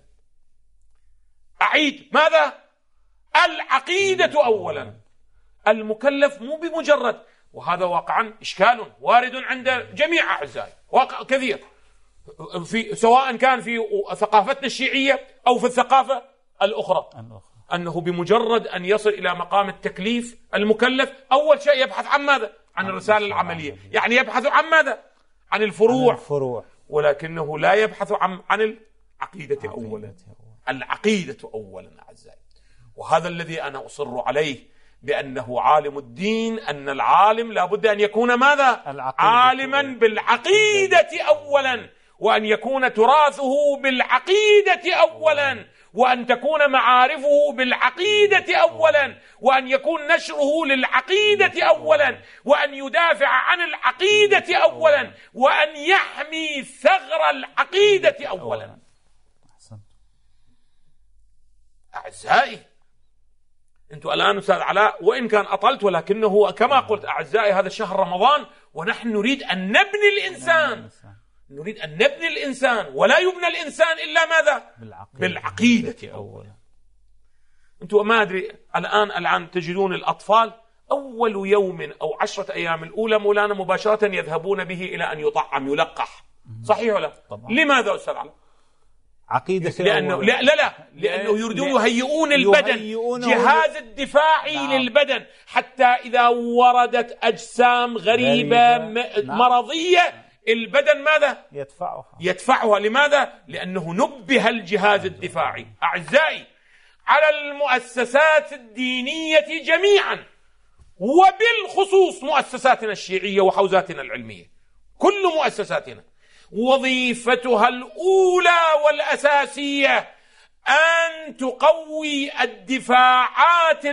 أعيد، ماذا؟ العقيدة أولا. المكلف مو بمجرد، وهذا واقعا إشكال وارد عند جميع أعزائي، واقع كثير، في سواء كان في ثقافتنا الشيعية أو في الثقافة الأخرى، أنه بمجرد أن يصل إلى مقام التكليف المكلف أول شيء يبحث عن ماذا؟ عن الرسالة العملية. يعني يبحث عن ماذا؟ عن الفروع. الفروع. ولكنه لا يبحث عن عن العقيدة أولا. العقيدة أولا أعزائي. وهذا الذي أنا أصر عليه، بأنه عالم الدين، أن العالم لابد أن يكون ماذا؟ عالما بالعقيدة أولا، وأن يكون تراثه بالعقيدة أولا، وأن تكون معارفه بالعقيدة أولا، وأن يكون نشره للعقيدة أولا، وأن يدافع عن العقيدة أولا، وأن يحمي ثغر العقيدة أولا. أعزائي، أنتم الآن أستاذ علاء وإن كان أطلت، ولكنه كما قلت أعزائي هذا شهر رمضان، ونحن نريد أن نبني الإنسان، نريد أن نبني الإنسان، ولا يبنى الإنسان إلا ماذا؟ بالعقيدة, بالعقيدة أولا. أنتم ما أدري الآن الآن تجدون الأطفال أول يوم أو عشرة أيام الأولى مولانا مباشرة يذهبون به إلى أن يطعم يلقح، صحيح ولا؟ طبعا. لماذا أستاذ علاء؟ عقيدة لأنه لا لا لا لأنه يريدون يهيئون البدن، جهاز الدفاعي نعم. للبدن، حتى إذا وردت أجسام غريبة, غريبة. نعم. مرضية البدن ماذا؟ يدفعها يدفعها لماذا؟ لأنه نبه الجهاز الدفاعي. أعزائي، على المؤسسات الدينية جميعا وبالخصوص مؤسساتنا الشيعية وحوزاتنا العلمية، كل مؤسساتنا وظيفتها الأولى والأساسية أن تقوي الدفاعات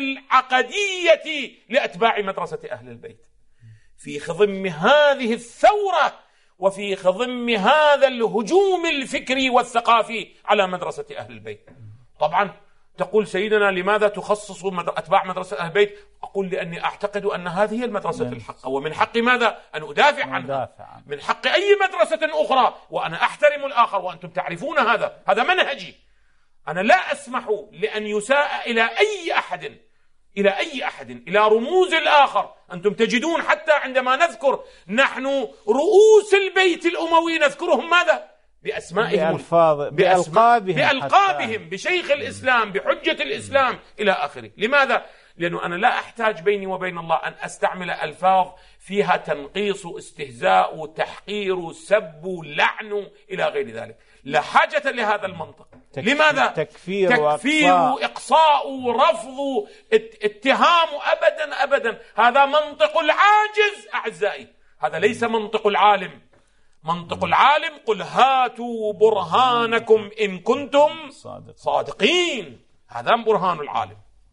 العقدية لأتباع مدرسة أهل البيت في خضم هذه الثورة وفي خضم هذا الهجوم الفكري والثقافي على مدرسة أهل البيت. طبعا تقول سيدنا لماذا تخصص أتباع مدرسة أهل البيت؟ أقول لأني أعتقد أن هذه هي المدرسة الحق، ومن حقي ماذا؟ أن أدافع عنها، من حق أي مدرسة أخرى، وأنا أحترم الآخر وأنتم تعرفون هذا، هذا منهجي. أنا لا أسمح لأن يساء إلى أي أحد إلى أي أحد إلى رموز الآخر. أنتم تجدون حتى عندما نذكر نحن رؤوس البيت الأموي نذكرهم ماذا؟ بأسمائهم، بألفاظ، بألقابهم، بألقابهم، بشيخ الإسلام، بحجة الإسلام إلى آخره. لماذا؟ لأنه أنا لا أحتاج بيني وبين الله أن أستعمل ألفاظ فيها تنقيص، استهزاء، تحقير، سب، لعن إلى غير ذلك. لا حاجة لهذا المنطق. لماذا؟ تكفير, تكفير إقصاء، رفض، اتهام، أبدا أبدا. هذا منطق العاجز أعزائي، هذا ليس منطق العالم. منطق العالم قل هاتوا برهانكم إن كنتم صادقين، هذا برهان العالم.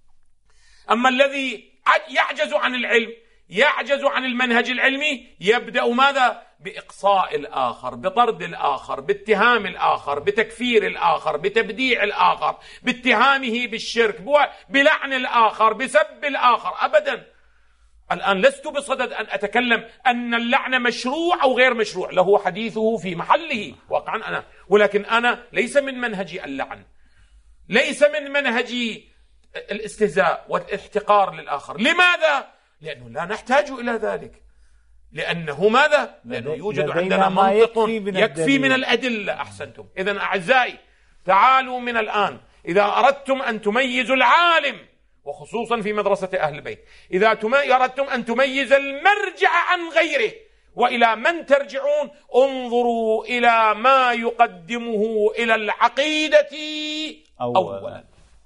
أما الذي يعجز عن العلم، يعجز عن المنهج العلمي، يبدأ ماذا؟ بإقصاء الآخر، بطرد الآخر، باتهام الآخر، بتكفير الآخر، بتبديع الآخر، باتهامه بالشرك، بلعن الآخر، بسب الآخر. أبدا. الآن لست بصدد أن أتكلم أن اللعن مشروع أو غير مشروع، له حديثه في محله واقعا أنا، ولكن أنا ليس من منهجي اللعن، ليس من منهجي الاستهزاء والاحتقار للآخر. لماذا؟ لأنه لا نحتاج إلى ذلك. لأنه ماذا؟ لأنه يوجد عندنا منطق يكفي من الأدلة. أحسنتم. إذن أعزائي، تعالوا من الآن إذا أردتم أن تميزوا العالم، وخصوصا في مدرسة أهل البيت، إذا أردتم أن تميز المرجع عن غيره، وإلى من ترجعون؟ انظروا إلى ما يقدمه إلى العقيدة أولا, أولا.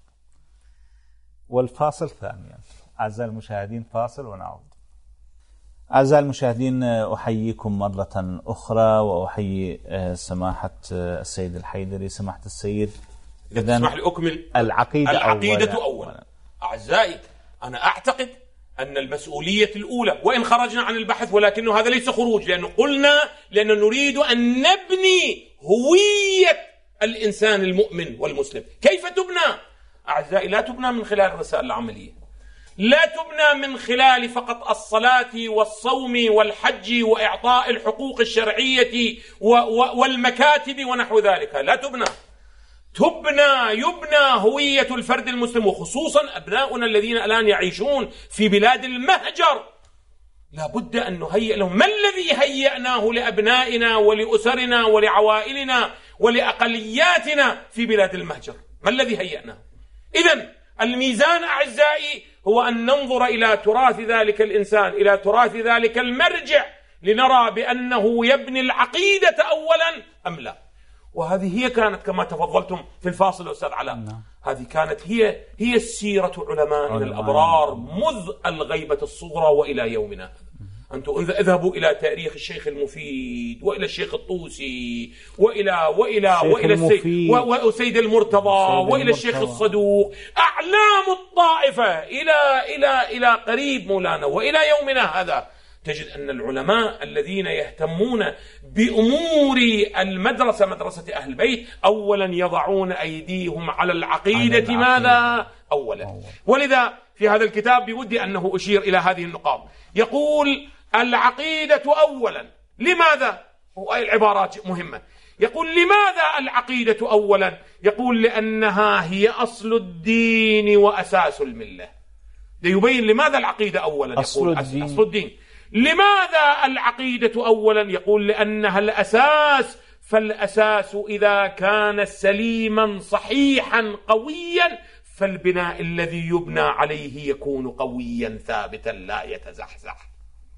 والفاصل ثانيا. أعزائي المشاهدين، فاصل ونعود. أعزائي المشاهدين، أحييكم مرة أخرى، وأحيي سماحة السيد الحيدري. سماحة السيد، إذا تسمح لي أكمل. العقيدة, العقيدة أولا. أولا. أعزائي، أنا أعتقد أن المسؤولية الأولى، وإن خرجنا عن البحث ولكنه هذا ليس خروج، لأنه قلنا لأنه نريد أن نبني هوية الإنسان المؤمن والمسلم. كيف تبنى؟ أعزائي، لا تبنى من خلال الرسائل العملية، لا تبنى من خلال فقط الصلاة والصوم والحج وإعطاء الحقوق الشرعية والمكاتب ونحو ذلك، لا تبنى. تبنى يبنى هوية الفرد المسلم، وخصوصا أبناؤنا الذين الآن يعيشون في بلاد المهجر. لا بد أن نهيئ لهم. ما الذي هيئناه لأبنائنا ولأسرنا ولعوائلنا ولأقلياتنا في بلاد المهجر؟ ما الذي هيئناه؟ إذن الميزان أعزائي هو أن ننظر إلى تراث ذلك الإنسان، إلى تراث ذلك المرجع، لنرى بأنه يبني العقيدة أولا أم لا. وهذه هي كانت كما تفضلتم في الفاصل أستاذ علاء، نعم. هذه كانت هي هي السيرة علمائنا الأبرار منذ الغيبة الصغرى وإلى يومنا. أنتم اذهبوا إلى تاريخ الشيخ المفيد وإلى الشيخ الطوسي وإلى وإلى وإلى السيد وسيد المرتضى وإلى الشيخ الصدوق، أعلام الطائفة إلى إلى إلى قريب مولانا وإلى يومنا هذا. تجد أن العلماء الذين يهتمون بأمور المدرسة، مدرسة أهل البيت، أولا يضعون أيديهم على العقيدة. ماذا؟ أولا. ولذا في هذا الكتاب بودي أنه أشير إلى هذه النقاط. يقول العقيدة أولا. لماذا؟ العبارات مهمة. يقول لماذا العقيدة أولا؟ يقول لأنها هي أصل الدين وأساس الملة. ليبين لماذا العقيدة أولا. أصل يقول الدين. أصل الدين. لماذا العقيدة أولا؟ يقول لأنها الأساس فالأساس إذا كان سليما صحيحا قويا فالبناء الذي يبنى عليه يكون قويا ثابتا لا يتزحزح.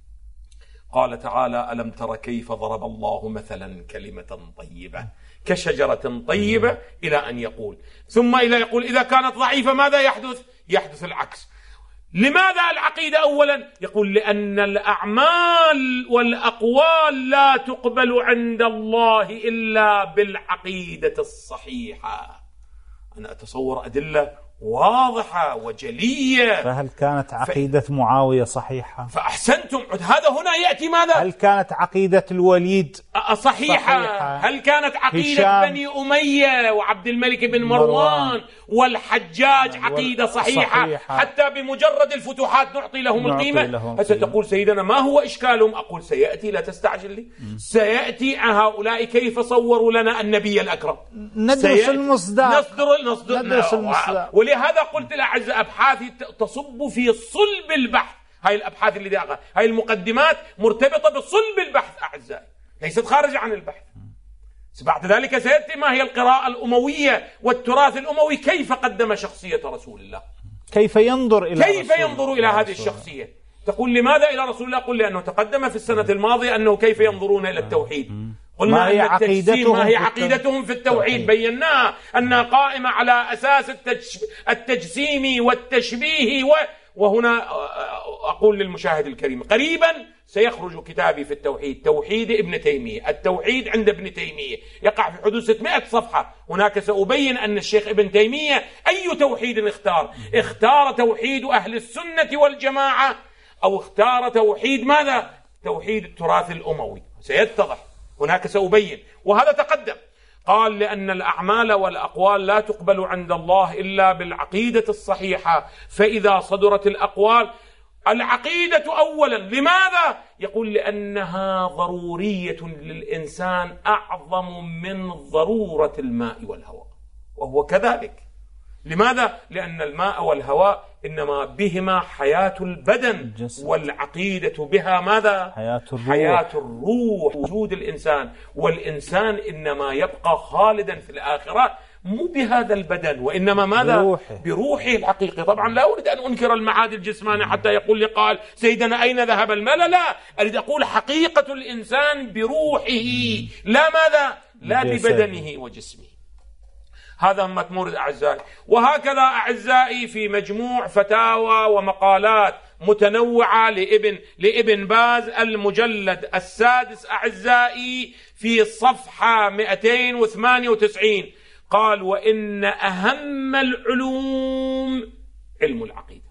قال تعالى: ألم تر كيف ضرب الله مثلا كلمة طيبة كشجرة طيبة إلى أن يقول، ثم إلى يقول إذا كانت ضعيفة ماذا يحدث؟ يحدث العكس. لماذا العقيدة أولا؟ يقول لأن الأعمال والأقوال لا تقبل عند الله إلا بالعقيدة الصحيحة. أنا أتصور أدلة واضحة وجلية. فهل كانت عقيدة ف... معاوية صحيحة؟ فأحسنتم. هذا هنا يأتي ماذا؟ هل كانت عقيدة الوليد صحيحة؟ صحيحة. هل كانت عقيدة هشام... بني أمية وعبد الملك بن مروان, مروان والحجاج عقيدة صحيحة؟ صحيحة. حتى بمجرد الفتوحات نعطي لهم نعطي القيمة. هسه تقول سيدنا ما هو إشكالهم؟ أقول سيأتي، لا تستعجل لي. م. سيأتي هؤلاء كيف صوروا لنا النبي الأكرم. ندرس المصداق، نصدر نصدر ندرس المصداق. ولهذا قلت الأعزاء أبحاثي تصب في صلب البحث. هاي الأبحاث اللي داخل هاي المقدمات مرتبطة بصلب البحث أعزائي، ليست خارجة عن البحث. بعد ذلك سيأتي ما هي القراءة الأموية والتراث الأموي، كيف قدم شخصية رسول الله، كيف ينظر إلى كيف ينظر إلى هذه الشخصية. تقول لماذا إلى رسول الله؟ قل لأنه تقدم في السنة الماضية أنه كيف ينظرون إلى التوحيد. قلنا ما هي أن عقيدتهم ما هي عقيدتهم في التوحيد، بيناها أنها قائمة على أساس التجسيم والتشبيه. وهنا أقول للمشاهد الكريم قريبا سيخرج كتابي في التوحيد، توحيد ابن تيمية، التوحيد عند ابن تيمية، يقع في حدود ستمائة صفحة. هناك سأبين أن الشيخ ابن تيمية أي توحيد اختار. اختار توحيد أهل السنة والجماعة أو اختار توحيد ماذا؟ توحيد التراث الأموي. سيتضح، هناك سأبين. وهذا تقدم قال لأن الأعمال والأقوال لا تقبل عند الله إلا بالعقيدة الصحيحة، فإذا صدرت الأقوال العقيدة أولا. لماذا؟ يقول لأنها ضرورية للإنسان أعظم من ضرورة الماء والهواء، وهو كذلك. لماذا؟ لأن الماء والهواء إنما بهما حياة البدن، والعقيدة بها ماذا؟ حياة الروح. حياة الروح، وجود الإنسان. والإنسان إنما يبقى خالدا في الآخرة مو بهذا البدن، وإنما ماذا؟ بروحه, بروحه الحقيقي. طبعا لا أريد أن أنكر المعاد الجسماني حتى يقول لي قال سيدنا أين ذهب المال. لا لا، أريد أقول حقيقة الإنسان بروحه، لا ماذا؟ لا ببدنه وجسمه. هذا هم مورد أعزائي. وهكذا أعزائي في مجموع فتاوى ومقالات متنوعة لابن لابن باز المجلد السادس أعزائي في صفحة مئتين وثمانية وتسعين قال: وإن أهم العلوم علم العقيدة.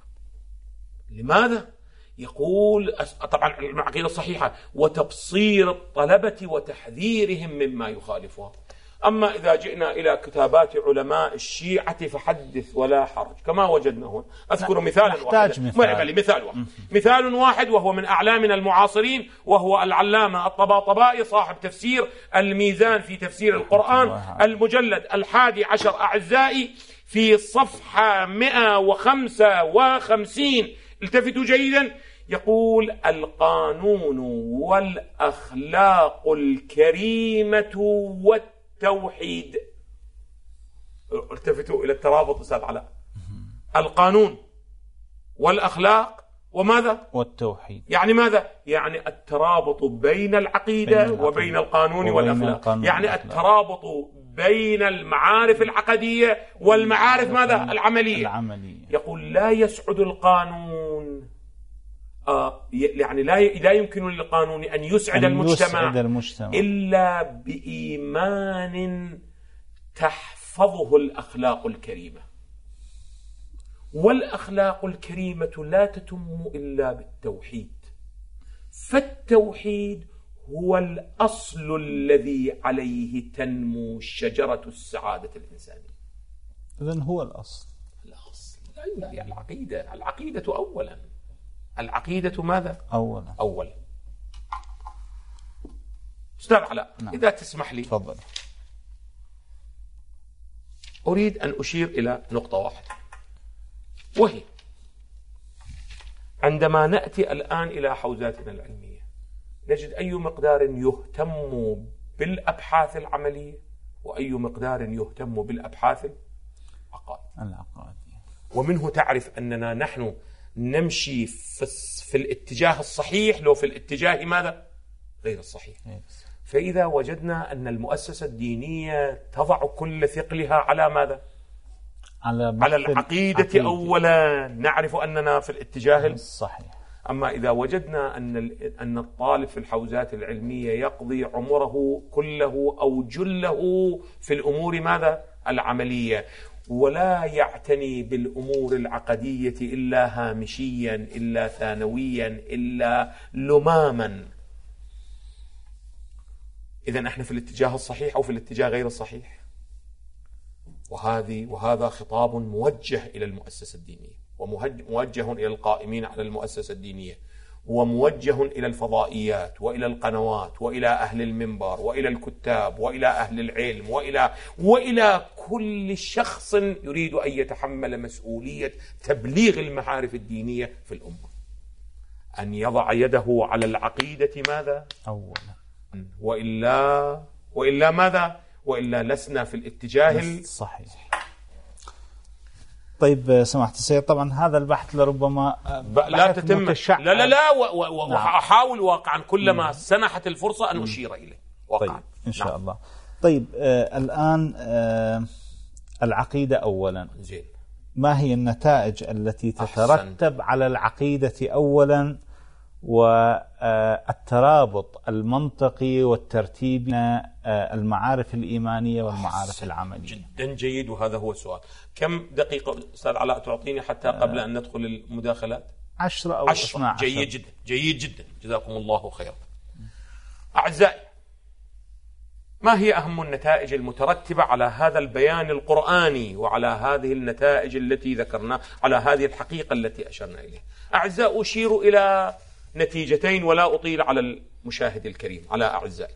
لماذا؟ يقول طبعا العقيدة الصحيحة وتبصير الطلبة وتحذيرهم مما يخالفها. أما إذا جئنا إلى كتابات علماء الشيعة فحدث ولا حرج كما وجدنا هنا. أذكر مثالا واحدا، مثال. مثال واحد مثال واحد وهو من أعلامنا المعاصرين، وهو العلامة الطباطبائي صاحب تفسير الميزان في تفسير القرآن المجلد الحادي عشر أعزائي في صفحة مئة وخمسة وخمسين. التفتوا جيدا، يقول: القانون والأخلاق الكريمة والتوحيد. التفتوا إلى الترابط أستاذ علاء. القانون والأخلاق وماذا؟ والتوحيد. يعني ماذا؟ يعني الترابط بين العقيدة بين وبين القانون والأخلاق. القانون يعني والأخلاق. الترابط بين المعارف العقدية والمعارف ماذا؟ العملية. العملية. يقول: لا يسعد القانون، آه يعني لا لا يمكن للقانون أن يسعد, أن المجتمع, يسعد المجتمع إلا بإيمان تحفظه الأخلاق الكريمة. والأخلاق الكريمة لا تتم إلا بالتوحيد، فالتوحيد هو الأصل الذي عليه تنمو شجرة السعادة الإنسانية. إذن هو الأصل. الأصل لا يمكن. العقيدة العقيدة أولا. العقيدة ماذا؟ أولا. أولا. أستاذ علاء، نعم. إذا تسمح لي تفضل. أريد أن أشير إلى نقطة واحدة، وهي عندما نأتي الآن إلى حوزاتنا العلمية نجد أي مقدار يهتم بالأبحاث العملية وأي مقدار يهتم بالأبحاث العقائدية. ومنه تعرف أننا نحن نمشي في, في الاتجاه الصحيح لو في الاتجاه ماذا؟ غير الصحيح. فإذا وجدنا أن المؤسسة الدينية تضع كل ثقلها على ماذا؟ على, على العقيدة عقيدة. أولا نعرف أننا في الاتجاه الصحيح. أما إذا وجدنا أن أن الطالب في الحوزات العلمية يقضي عمره كله أو جله في الأمور ماذا؟ العملية، ولا يعتني بالأمور العقدية إلا هامشيا إلا ثانويا إلا لماما، إذن احنا في الاتجاه الصحيح أو في الاتجاه غير الصحيح؟ وهذه وهذا خطاب موجه إلى المؤسسة الدينية، وموجه إلى القائمين على المؤسسة الدينية، وموجه إلى الفضائيات وإلى القنوات وإلى أهل المنبر وإلى الكتاب وإلى أهل العلم وإلى وإلى كل شخص يريد أن يتحمل مسؤولية تبليغ المعارف الدينية في الأمة، أن يضع يده على العقيدة ماذا؟ أولا، وإلا وإلا ماذا؟ وإلا لسنا في الاتجاه الصحيح. طيب سماحة السيد، طبعا هذا البحث لربما لا تتم متشعب. لا لا لا وأحاول نعم. واقعا كلما سنحت الفرصة أن أشير إليه واقعا. طيب إن شاء نعم. الله. طيب آه الآن آه العقيدة أولا، زين. ما هي النتائج التي تترتب أحسن. على العقيدة أولا، والترابط المنطقي والترتيب بين المعارف الإيمانية والمعارف العملية؟ جدا جيد، وهذا هو السؤال. كم دقيقة أستاذ علاء تعطيني حتى قبل أن ندخل المداخلات؟ عشرة أو عشرة. عشرة. جيد جدا جيد جدا، جزاكم الله خيرا. أعزائي، ما هي أهم النتائج المترتبة على هذا البيان القرآني وعلى هذه النتائج التي ذكرنا، على هذه الحقيقة التي أشرنا إليها؟ أعزائي، أشير إلى نتيجتين ولا أطيل على المشاهد الكريم، على أعزائي.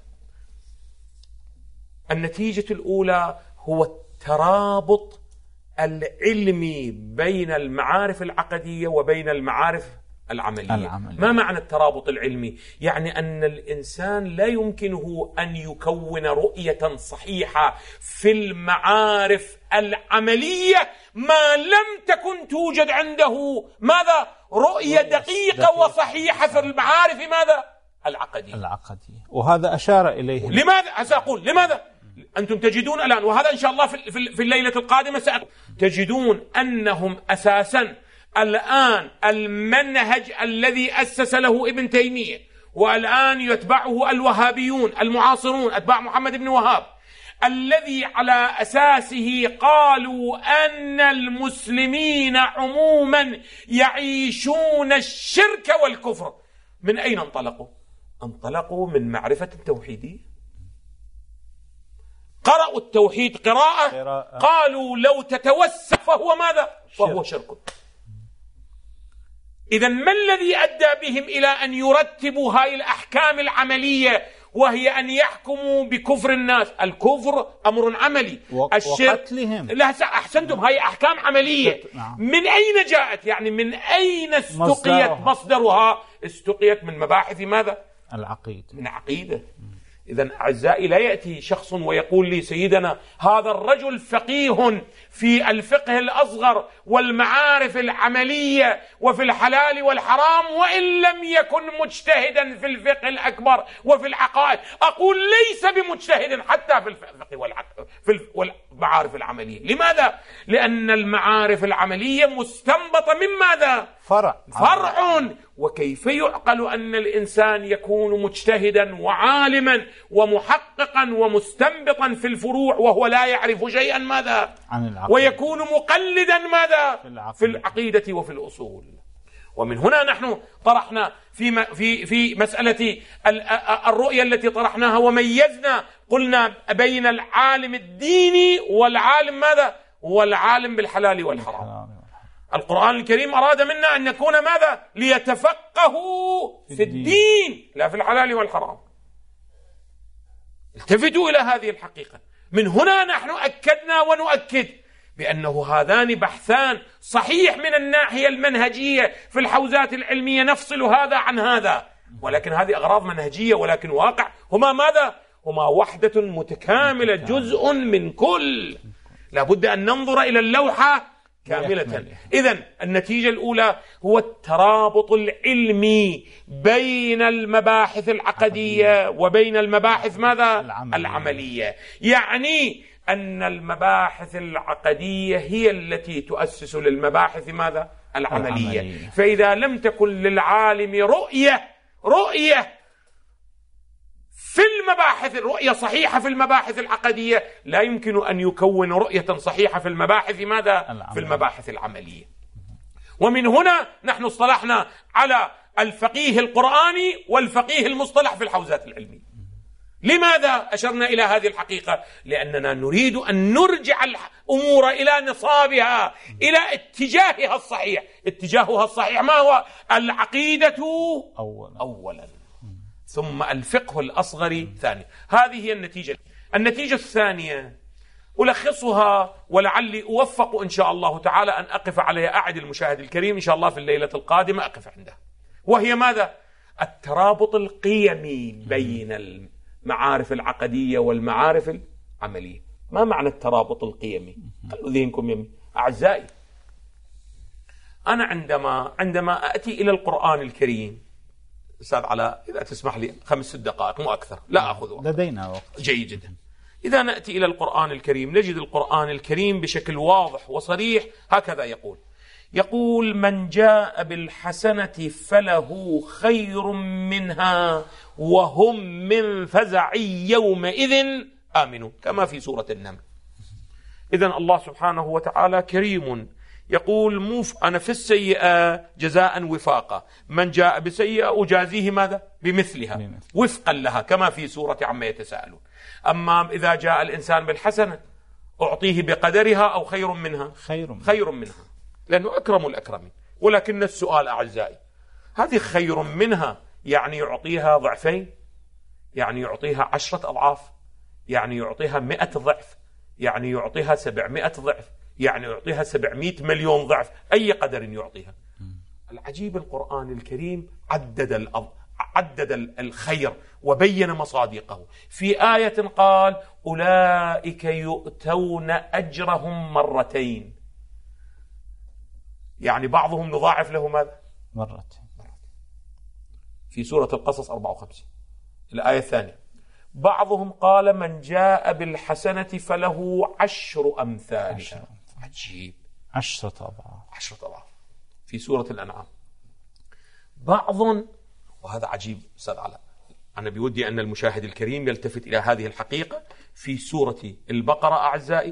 النتيجة الأولى هو الترابط العلمي بين المعارف العقدية وبين المعارف العملية. العملية. ما معنى الترابط العلمي؟ يعني أن الإنسان لا يمكنه أن يكون رؤية صحيحة في المعارف العملية ما لم تكن توجد عنده ماذا؟ رؤية دقيقة وصحيحة في المعارف ماذا؟ العقدية. العقدية. وهذا أشار إليه. لماذا؟ سأقول لماذا؟ أنتم تجدون الآن، وهذا إن شاء الله في الليلة القادمة سأقول، تجدون أنهم أساسا الآن المنهج الذي أسس له ابن تيمية والآن يتبعه الوهابيون المعاصرون أتباع محمد بن وهاب، الذي على أساسه قالوا أن المسلمين عموما يعيشون الشرك والكفر، من أين انطلقوا؟ انطلقوا من معرفة التوحيد، قرأوا التوحيد قراءة, قراءة. قالوا لو تتوسع فهو ماذا؟ فهو شرك. إذن ما الذي أدى بهم إلى أن يرتبوا هاي الأحكام العملية، وهي أن يحكموا بكفر الناس؟ الكفر أمر عملي، الشرك لا أحسنتم، هاي أحكام عملية. من أين جاءت؟ يعني من أين استقيت مصدرها؟ استقيت من مباحث ماذا؟ العقيدة، من عقيدة. إذن أعزائي، لا يأتي شخص ويقول لي سيدنا هذا الرجل فقيه في الفقه الأصغر والمعارف العملية وفي الحلال والحرام وإن لم يكن مجتهدا في الفقه الأكبر وفي العقائد. أقول ليس بمجتهد حتى في الفقه والمعارف العملية. لماذا؟ لأن المعارف العملية مستنبطة من ماذا؟ فرع فرع. وكيف يعقل أن الإنسان يكون مجتهدا وعالما ومحققا ومستنبطا في الفروع وهو لا يعرف شيئا ماذا؟ عن العقيدة. ويكون مقلدا ماذا؟ في العقيدة. في العقيدة وفي الأصول. ومن هنا نحن طرحنا في في في مسألة الرؤية التي طرحناها وميزنا، قلنا بين العالم الديني والعالم ماذا؟ والعالم بالحلال والحرام. القرآن الكريم أراد منا أن نكون ماذا؟ ليتفقهوا في الدين لا في الحلال والحرام. التفتوا إلى هذه الحقيقة. من هنا نحن أكدنا ونؤكد بأنه هذان بحثان صحيح من الناحية المنهجية في الحوزات العلمية، نفصل هذا عن هذا، ولكن هذه أغراض منهجية، ولكن واقع هما ماذا؟ هما وحدة متكاملة، جزء من كل. لابد أن ننظر إلى اللوحة كاملة. إذن النتيجة الأولى هو الترابط العلمي بين المباحث العقدية وبين المباحث ماذا؟ العملية. العملية. يعني أن المباحث العقدية هي التي تؤسس للمباحث ماذا؟ العملية. العملية. فإذا لم تكن للعالم رؤية رؤية في المباحث، رؤية صحيحة في المباحث العقدية، لا يمكن أن يكون رؤية صحيحة في المباحث ماذا؟ العمل. في المباحث العملية. ومن هنا نحن اصطلحنا على الفقيه القرآني والفقيه المصطلح في الحوزات العلمية. لماذا أشرنا إلى هذه الحقيقة؟ لأننا نريد أن نرجع الأمور إلى نصابها، إلى اتجاهها الصحيح. اتجاهها الصحيح ما هو؟ العقيدة أولا, أولاً. ثم الفقه الأصغر ثانيا. هذه هي النتيجة. النتيجة الثانية ألخصها ولعلي أوفق إن شاء الله تعالى أن أقف عليها، أعد المشاهد الكريم إن شاء الله في الليلة القادمة أقف عندها، وهي ماذا؟ الترابط القيمي بين المعارف العقدية والمعارف العملية. ما معنى الترابط القيمي؟ خلوا ذهنكم يمي أعزائي. أنا عندما عندما أتي إلى القرآن الكريم، أستاذ علاء إذا تسمح لي خمس ست دقائق مو أكثر، لا أخذ وقت. لدينا وقت. جيد جدا. إذا نأتي إلى القرآن الكريم نجد القرآن الكريم بشكل واضح وصريح هكذا يقول: يقول من جاء بالحسنة فله خير منها وهم من فزع يومئذ آمنون، كما في سورة النمل. إذن الله سبحانه وتعالى كريم، يقول موف أنا في السيئة جزاء وفاقا، من جاء بسيئة أجازيه ماذا؟ بمثلها بمثل. وفقا لها، كما في سورة عما يتساءلون. أما إذا جاء الإنسان بالحسنة أعطيه بقدرها أو خير منها؟ خير منها, خير منها. لأنه أكرم الأكرمين. ولكن السؤال أعزائي، هذه خير منها يعني يعطيها ضعفين، يعني يعطيها عشرة أضعاف، يعني يعطيها مئة ضعف، يعني يعطيها سبعمائة ضعف، يعني يعطيها سبعمائة مليون ضعف، أي قدر يعطيها. العجيب القرآن الكريم عدد الأض... عدد الخير وبين مصادقه. في آية قال أولئك يؤتون أجرهم مرتين، يعني بعضهم نضاعف له ماذا؟ مرتين. في سورة القصص أربعة وخمسين الآية الثانية. بعضهم قال من جاء بالحسنة فله عشر أمثالها. عجيب. عشرة أضعاف. عشرة أضعاف في سورة الأنعام. بعض، وهذا عجيب أستاذ علاء، أنا بودي أن المشاهد الكريم يلتفت إلى هذه الحقيقة. في سورة البقرة أعزائي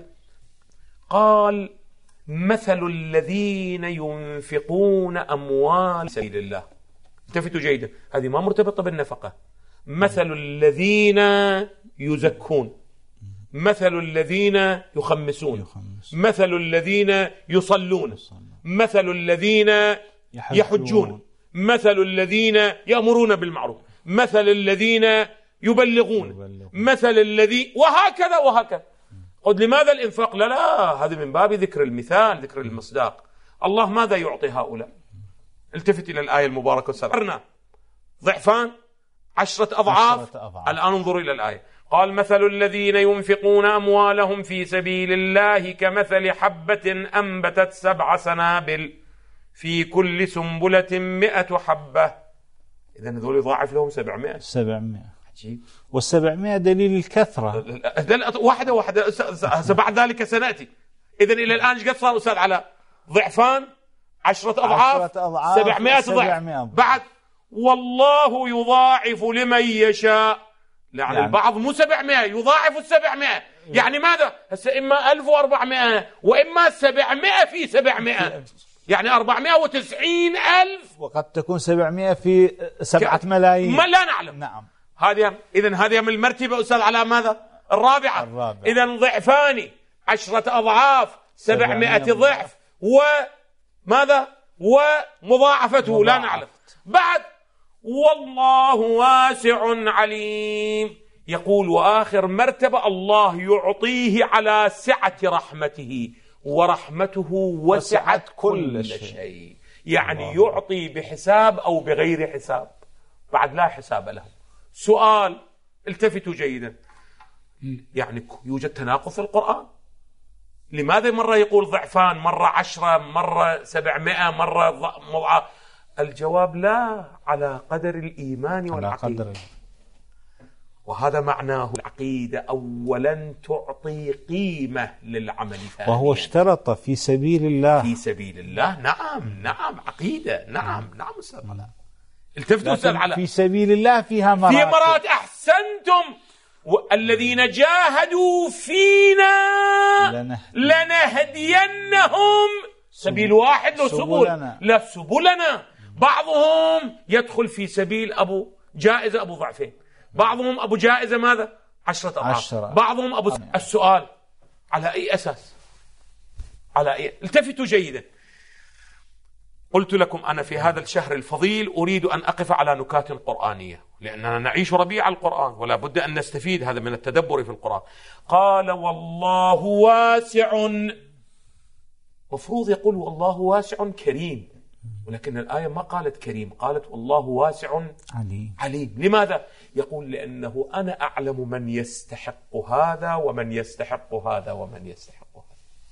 قال مثل الذين ينفقون أموال سبيل الله. التفتوا جيدا، هذه ما مرتبطة بالنفقة. مثل الذين يزكون، مثل الذين يخمسون، مثل الذين يصلون، مثل الذين يحجون، مثل الذين يأمرون بالمعروف، مثل الذين يبلغون، مثل الذي، وهكذا وهكذا. قد لماذا الإنفاق؟ لا لا، هذا من باب ذكر المثال، ذكر المصداق. الله ماذا يعطي هؤلاء؟ التفت إلى الآية المباركة والسلام. ضعفان، عشرة أضعاف. عشرة أضعاف. الآن انظروا إلى الآية. قال مثل الذين ينفقون أموالهم في سبيل الله كمثل حبة أنبتت سبع سنابل في كل سنبلة مئة حبة. إذن هذول يضاعف لهم سبعمائة. سبعمائة. عجيب. والسبعمائة دليل الكثرة. واحدة واحدة بعد ذلك سنأتي. إذن إلى الآن ايش قد صار أستاذ علاء؟ ضعفان، عشرة أضعاف، عشرة أضعاف، سبعمائة ضعف. بعد والله يضاعف لمن يشاء. يعني, يعني البعض مو سبعمائة، يضاعف السبعمائة. يعني ماذا؟ هسه إما ألف وأربعمائة وإما سبعمائة في سبعمائة، يعني أربعمائة وتسعين ألف، وقد تكون سبعمائة في سبعة ك... ملايين، ما لا نعلم. نعم. هذه إذن هذه من المرتبة أستاذ على ماذا؟ الرابعة. الرابعة. إذن ضعفان، عشرة أضعاف، سبعمائة ضعف، وماذا؟ ومضاعفته لا نعلم. بعد والله واسع عليم. يقول وآخر مرتبة الله يعطيه على سعة رحمته، ورحمته وسعت كل شيء. يعني يعطي بحساب أو بغير حساب، بعد لا حساب له. سؤال التفتوا جيدا، يعني يوجد تناقض في القرآن. لماذا مرة يقول ضعفان، مرة عشرة، مرة سبعمائة، مرة مضاعف؟ الجواب لا، على قدر الإيمان والعقيدة. قدر. وهذا معناه العقيدة أولا تعطي قيمة للعمل ثانيا. وهو اشترط في سبيل الله. في سبيل الله، نعم نعم، عقيدة، نعم نعم أستاذ. التفتوا أستاذ على في سبيل الله فيها مراتب. في مراتب، أحسنتم. والذين جاهدوا فينا لنهدينهم سبيل واحد، لو سبل لا سبلنا. بعضهم يدخل في سبيل أبو جائزة أبو ضعفين، بعضهم أبو جائزة ماذا؟ عشرة أضعاف، بعضهم أبو يعني. السؤال على أي أساس؟ على أي؟ التفتوا جيدا. قلت لكم أنا في هذا الشهر الفضيل أريد أن أقف على نكات قرآنية، لأننا نعيش ربيع القرآن ولا بد أن نستفيد هذا من التدبر في القرآن. قال والله واسع، مفروض يقول والله واسع كريم، ولكن الآية ما قالت كريم، قالت والله واسع عليم. عليم. لماذا؟ يقول لأنه أنا أعلم من يستحق هذا ومن يستحق هذا ومن يستحق هذا.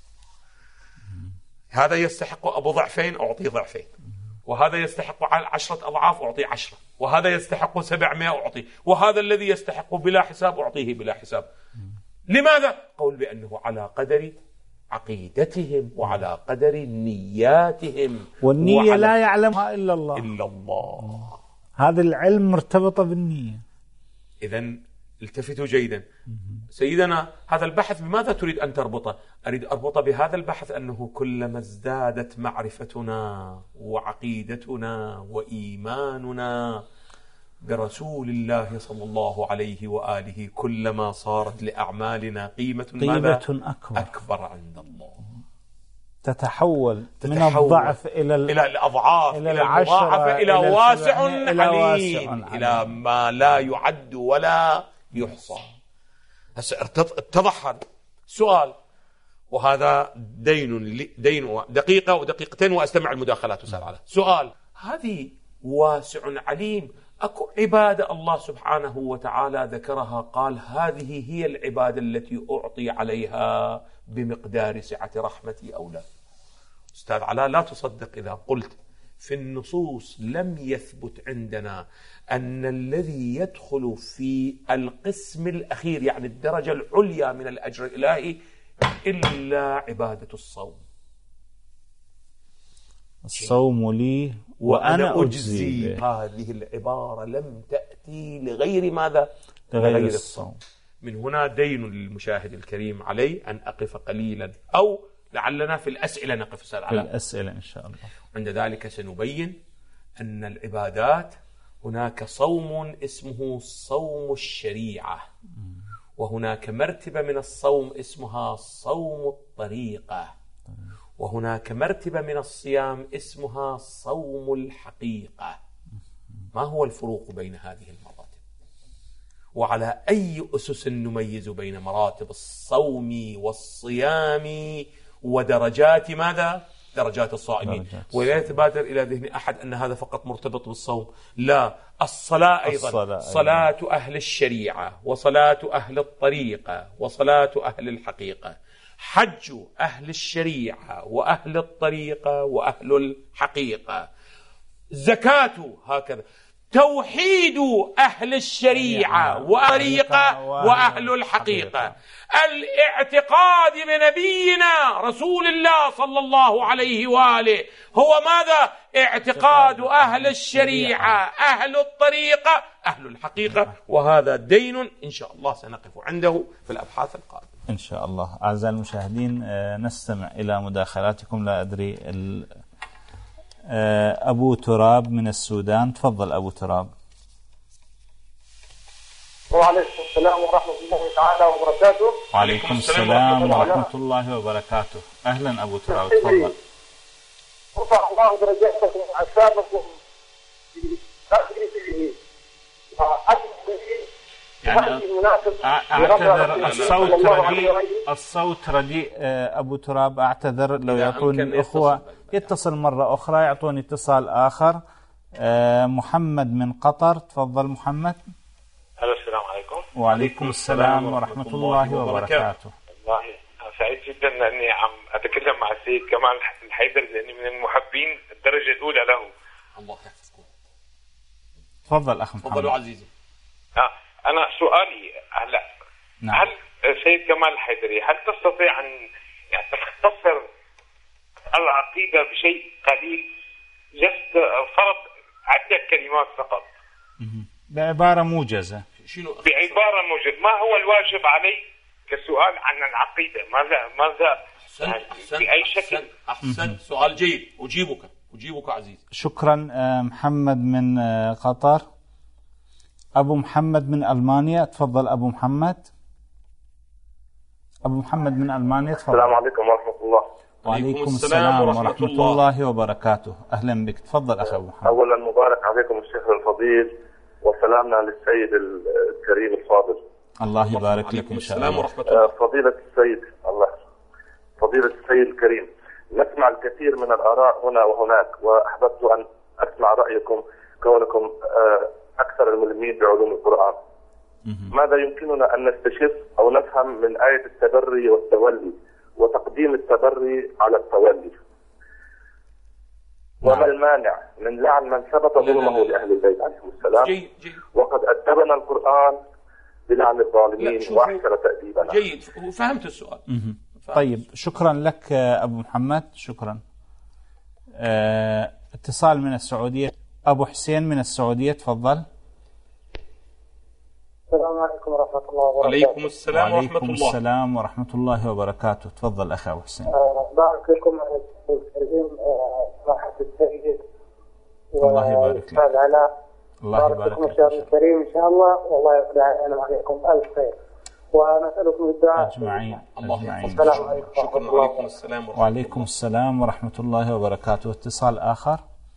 هذا يستحق أبو ضعفين أعطيه ضعفين، وهذا يستحق عشرة أضعاف أعطيه عشرة، وهذا يستحق سبعمائة أعطيه، وهذا الذي يستحق بلا حساب أعطيه بلا حساب. لماذا؟ قول بأنه على قدر عقيدتهم وعلى قدر نياتهم، والنية لا يعلمها إلا الله. إلا الله. هذا العلم مرتبطة بالنية. إذن التفتوا جيدا. سيدنا هذا البحث بماذا تريد أن تربطه؟ أريد أربطه بهذا البحث أنه كلما ازدادت معرفتنا وعقيدتنا وإيماننا برسول الله صلى الله عليه وآله كلما صارت لأعمالنا قيمة, قيمة أكبر. أكبر عند الله. تتحول, تتحول من الضعف إلى إلى الأضعاف، إلى المضاعفة، إلى, إلى واسع عليم، إلى ما لا يعد ولا يحصى. اتضح هذا سؤال، وهذا دين دين دقيقة ودقيقتين وأستمع المداخلات وسأل على سؤال. هذه واسع عليم، أكو عبادة الله سبحانه وتعالى ذكرها قال هذه هي العبادة التي أعطي عليها بمقدار سعة رحمتي أو لا؟ أستاذ علاء لا تصدق إذا قلت في النصوص لم يثبت عندنا أن الذي يدخل في القسم الأخير يعني الدرجة العليا من الأجر الإلهي إلا عبادة الصوم. الصوم لي وأنا أجزي. هذه العبارة لم تأتي لغير ماذا؟ لغير, لغير الصوم. من هنا دين للمشاهد الكريم علي أن أقف قليلا، أو لعلنا في الأسئلة نقف سأل على في الأسئلة إن شاء الله. عند ذلك سنبين أن العبادات هناك صوم اسمه صوم الشريعة، وهناك مرتبة من الصوم اسمها صوم الطريقة، وهناك مرتبة من الصيام اسمها صوم الحقيقة. ما هو الفروق بين هذه المراتب؟ وعلى أي أسس نميز بين مراتب الصوم والصيام ودرجات ماذا؟ درجات الصائمين. ولا يتبادر إلى ذهن أحد أن هذا فقط مرتبط بالصوم، لا، الصلاة أيضا، الصلاة صلاة أيضا. أهل الشريعة وصلاة أهل الطريقة وصلاة أهل الحقيقة، حج أهل الشريعة وأهل الطريقة وأهل الحقيقة، زكاة هكذا، توحيد أهل الشريعة والطريقة وأهل الحقيقة، الاعتقاد بنبينا رسول الله صلى الله عليه وآله هو ماذا؟ اعتقاد أهل الشريعة أهل الطريقة أهل الحقيقة. وهذا دين إن شاء الله سنقف عنده في الأبحاث القادمة إن شاء الله. أعزائي المشاهدين نستمع إلى مداخلاتكم. لا أدري أبو تراب من السودان، تفضل أبو تراب. وعليكم السلام ورحمة الله تعالى وبركاته. وعليكم السلام ورحمة الله وبركاته. أهلا أبو تراب، تفضل. رفع الله درجاتكم وأسامكم. يعني أعتذر الصوت رديء، الصوت رديء أبو تراب، أعتذر لو يعطوني الأخوة يتصل مرة أخرى، يعطوني اتصال آخر. محمد من قطر، تفضل محمد. الو السلام عليكم. وعليكم السلام ورحمة الله وبركاته. والله سعيد جدا أني عم أتكلم مع السيد كمال الحيدر لأني من المحبين الدرجة الأولى له. الله يحفظكم. تفضل أخ محمد. تفضلوا عزيزي. آه أنا سؤالي هلا نعم. هل سيد كمال الحيدري هل تستطيع أن يعني تختصر العقيدة بشيء قليل، جست فرض عدة كلمات فقط بعبارة موجزة؟ شنو بعبارة موجزة ما هو الواجب علي كسؤال عن العقيدة؟ ماذا ماذا يعني بأي شكل؟ أحسن سؤال جيد. أجيبك أجيبك عزيزي. شكرا. محمد من قطر. أبو محمد من ألمانيا. تفضل أبو محمد. أبو محمد من ألمانيا تفضل. السلام عليكم ورحمة الله. وعليكم السلام ورحمة, ورحمة الله. الله وبركاته. أهلا بك. تفضل أخي أبو محمد. أولا مبارك عليكم الشيخ الفضيل وسلامنا للسيد الكريم الفاضل. الله يبارك لك إن شاء الله. ورحمة الله. فضيلة السيد الله فضيلة السيد الكريم، نسمع الكثير من الآراء هنا وهناك، وأحببت أن أسمع رأيكم كونكم أكثر الملمين بعلوم القرآن. ماذا يمكننا أن نستشف أو نفهم من آية التبري والتولي وتقديم التبري على التولي؟ وما المانع من لعن من ثبت ظلمه لأهل البيت عليهم السلام؟ جيد جيد. وقد أدبنا القرآن بلعن الظالمين وأحسن تأديبنا. جيد، فهمت السؤال. فهمت. طيب شكرا لك أبو محمد. شكرا. اه اتصال من السعودية. أبو حسين من السعودية تفضل. السلام عليكم ورحمة الله وبركاته. وعليكم السلام ورحمة الله. وعليكم السلام ورحمة الله وبركاته. تفضل أخي أبو حسين. أه بارك لكم على الكريم صاحب السيد. الله يبارك لك. علاء. الله يبارك لكم الشهر الكريم إن شاء الله، والله يرضى علينا وعليكم ألف خير، ونسألكم الدعاء أجمعين. الله يحفظكم. السلام عليكم. شكرا. وعليكم السلام ورحمة وعليكم السلام ورحمة الله وبركاته. اتصال آخر.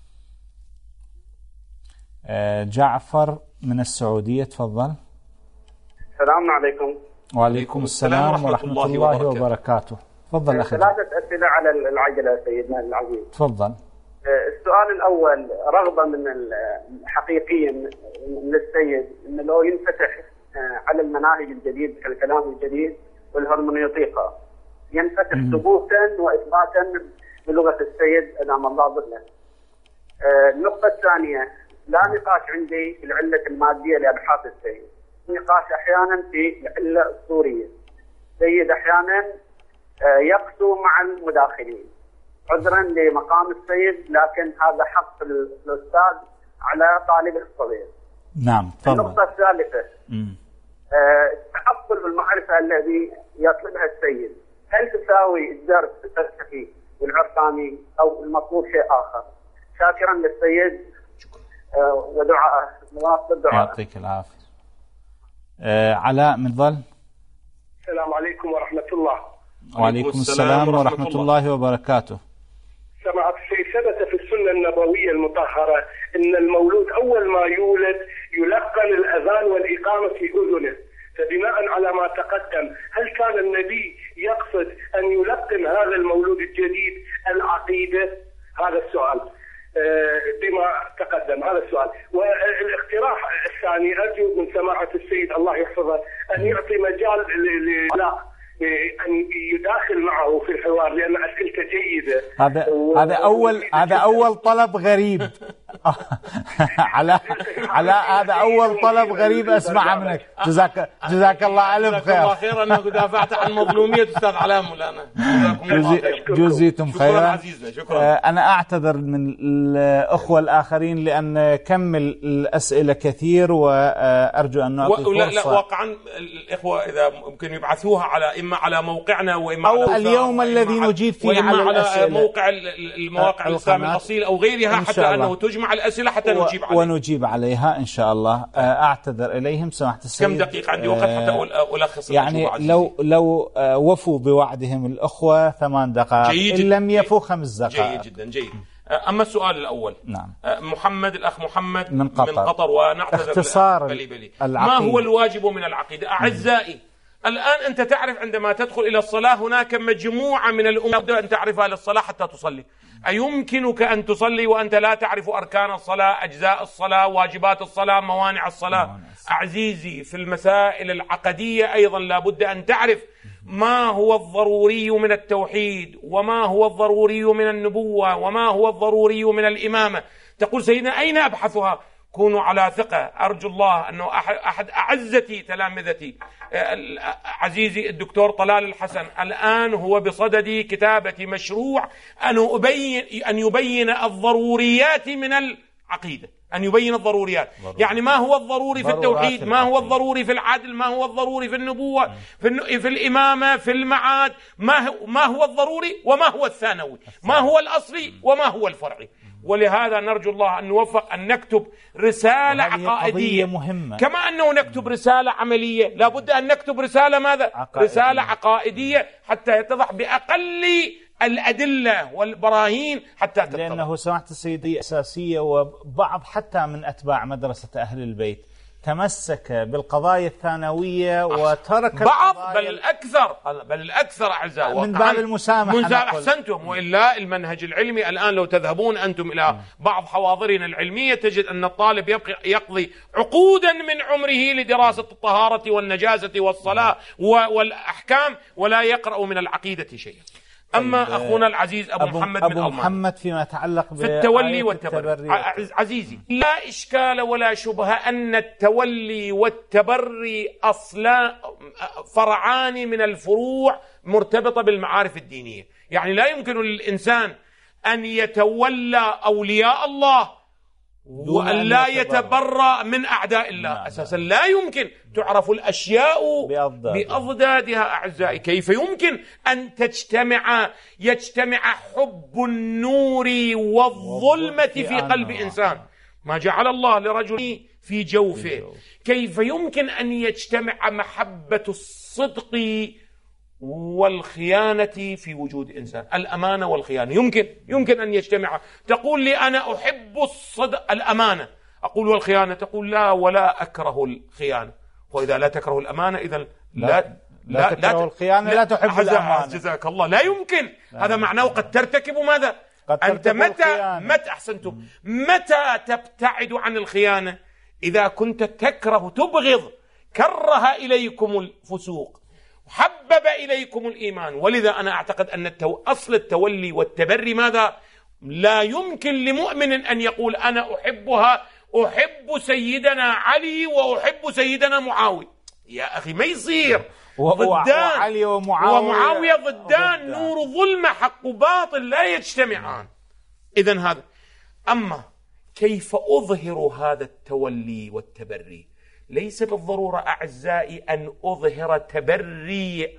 جعفر من السعودية تفضل. السلام عليكم. وعليكم السلام ورحمة الله, الله وبركاته. تفضل أخي. ثلاثة أسئلة على العجلة سيدنا العزيز. تفضل. السؤال الأول، رغبة من حقيقيا من السيد أنه لو ينفتح على المناهج الجديد الكلام الجديد والهرمونيوطيقة ينفتح ثبوتا وإثباتا بلغة السيد أدام الله ظله. النقطة الثانية، لا نقاش عندي في العلة المادية لأبحاث السيد، نقاش أحيانا في العلة الصورية. السيد أحيانا يقسو مع المداخلين عذرا لمقام السيد، لكن هذا حق الأستاذ على طالب الصغير. نعم تفضل. النقطة الثالثة، التحصل بالمعرفة الذي يطلبها السيد، هل تساوي الدرس الفلسفي والعرفاني أو المطلوب شيء آخر؟ شاكرا للسيد ودعاءه مواصل الدعاء. يعطيك العافية. آه علاء من ظل. السلام عليكم ورحمة الله. وعليكم السلام ورحمة, ورحمة الله. الله وبركاته. سمعت الشيء ثبت في السنة النبوية المطهرة أن المولود أول ما يولد يلقن الأذان والإقامة في أذنه، فبناء على ما تقدم هل كان النبي يقصد أن يلقن هذا المولود الجديد العقيدة؟ هذا السؤال بما تقدم، هذا السؤال. والاقتراح الثاني، أرجو من سماحة السيد الله يحفظه أن يعطي مجال لعلاء أن يداخل معه في الحوار لأن أسئلته جيدة. هذا و... هذا أول هذا أول طلب غريب. على على هذا أول طلب غريب أسمعه منك. جزاك جزاك الله ألف خير. جزاك الله خير أنك دافعت عن مظلومية أستاذ علاء مولانا. جزيتم خيرا. عزيزنا. شكرا. أنا أعتذر من الأخوة الآخرين لأن كم الأسئلة كثير، وأرجو أن نعطي فرصة. لا لا واقعا الإخوة إذا ممكن يبعثوها على إما على موقعنا وإما أو على اليوم الذي نجيب فيه على, على على موقع المواقع الإسلام الأصيل أو غيرها، حتى أنه تجمع الأسئلة حتى و... نجيب عليها ونجيب عليها إن شاء الله. أعتذر إليهم سماحة السيد. كم دقيقة عندي وقت حتى ألخص يعني لو لو وفوا بوعدهم الأخوة ثمان دقائق، إن لم يفوا خمس دقائق. جيد جدا. جيد. أما السؤال الأول، نعم. محمد الأخ محمد من قطر, من قطر ونعتذر اختصار بلي بلي. ما هو الواجب من العقيدة؟ أعزائي، الآن أنت تعرف عندما تدخل إلى الصلاة هناك مجموعة من الأمور أن تعرفها للصلاة حتى تصلي. أيمكنك أن تصلي وأنت لا تعرف أركان الصلاة، أجزاء الصلاة، واجبات الصلاة، موانع الصلاة؟ عزيزي، في المسائل العقدية أيضا لا بد أن تعرف ما هو الضروري من التوحيد، وما هو الضروري من النبوة، وما هو الضروري من الإمامة. تقول سيدنا أين أبحثها؟ كونوا على ثقة. أرجو الله أنه أحد أعزتي تلامذتي عزيزي الدكتور طلال الحسن الآن هو بصدد كتابة مشروع أن يبين أن يبين الضروريات من العقيدة، أن يبين الضروريات. ضروري. يعني ما هو الضروري في التوحيد، ما هو الضروري في العدل، ما هو الضروري في النبوة، في, في الإمامة، في المعاد، ما هو, ما هو الضروري وما هو الثانوي، ما هو الأصلي وما هو الفرعي. ولهذا نرجو الله أن نوفق أن نكتب رسالة عقائدية مهمة، كما أنه نكتب رسالة عملية لا بد أن نكتب رسالة ماذا؟ عقائدية. رسالة عقائدية حتى يتضح بأقل الأدلة والبراهين حتى تتضح. لأنه سمعت سيدي أساسية، وبعض حتى من أتباع مدرسة أهل البيت تمسك بالقضايا الثانوية وترك بعض بل الأكثر بل الأكثر أعزائي من باب المسامحة. أحسنتم. وإلا المنهج العلمي الآن لو تذهبون أنتم إلى بعض حواضرنا العلمية تجد أن الطالب يبقى يقضي عقودا من عمره لدراسة الطهارة والنجاسة والصلاة والأحكام ولا يقرأ من العقيدة شيئا. أما أخونا العزيز أبو, أبو محمد أبو من محمد فيما يتعلق في التولي والتبري، عزيزي لا إشكال ولا شبهة أن التولي والتبري أصلا فرعان من الفروع مرتبطة بالمعارف الدينية. يعني لا يمكن للإنسان أن يتولى أولياء الله وأن لا يتبرأ من أعداء الله. أساسا لا يمكن. تعرف الأشياء بأضدادها أعزائي. كيف يمكن أن تجتمع يجتمع حب النور والظلمة في قلب إنسان؟ ما جعل الله لرجل في جوفه. كيف يمكن أن يجتمع محبة الصدق والخيانة في وجود إنسان؟ الأمانة والخيانة يمكن يمكن أن يجتمع. تقول لي أنا أحب الصدق الأمانة، أقول والخيانة تقول لا ولا أكره الخيانة. وإذا لا تكره الأمانة إذا لا لا, لا, لا تكره الخيانة لا, لا تحب الأمانة. جزاك الله. لا يمكن. لا هذا معناه قد ترتكب ماذا؟ قد أنت متى متى أحسنتم متى تبتعد عن الخيانة؟ إذا كنت تكره تبغض كره إليكم الفسوق حبب إليكم الإيمان. ولذا أنا أعتقد أن التو... أصل التولي والتبري ماذا؟ لا يمكن لمؤمن أن يقول أنا أحبها، أحب سيدنا علي وأحب سيدنا معاوية. يا أخي ما يصير. ضدان. وعلي ومعاوية, ومعاوية ضدان. نور ظلمة حق باطل لا يجتمعان. إذن هذا. أما كيف أظهر هذا التولي والتبري؟ ليس بالضرورة أعزائي أن أظهر تبري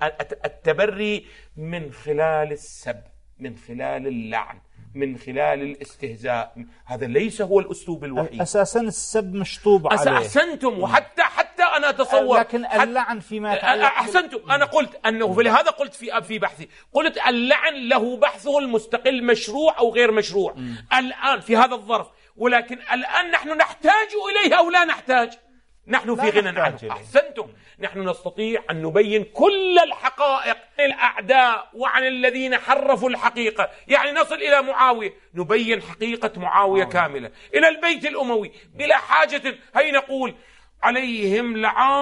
التبري من خلال السب، من خلال اللعن، من خلال الاستهزاء. هذا ليس هو الأسلوب الوحيد. أساسا السب مشطوب عليه. أحسنتم. وحتى حتى أنا أتصور لكن اللعن فيما يتعلق. أحسنتم. أنا قلت أنه فلهذا قلت في في بحثي قلت اللعن له بحثه المستقل مشروع أو غير مشروع م. الآن في هذا الظرف. ولكن الآن نحن نحتاج إليه أو لا نحتاج؟ نحن في غنى عنه. أحسنتم. نحن نستطيع أن نبين كل الحقائق عن الأعداء وعن الذين حرفوا الحقيقة. يعني نصل إلى معاوية نبين حقيقة معاوية آه. كاملة، إلى البيت الأموي بلا حاجة. هي نقول عليهم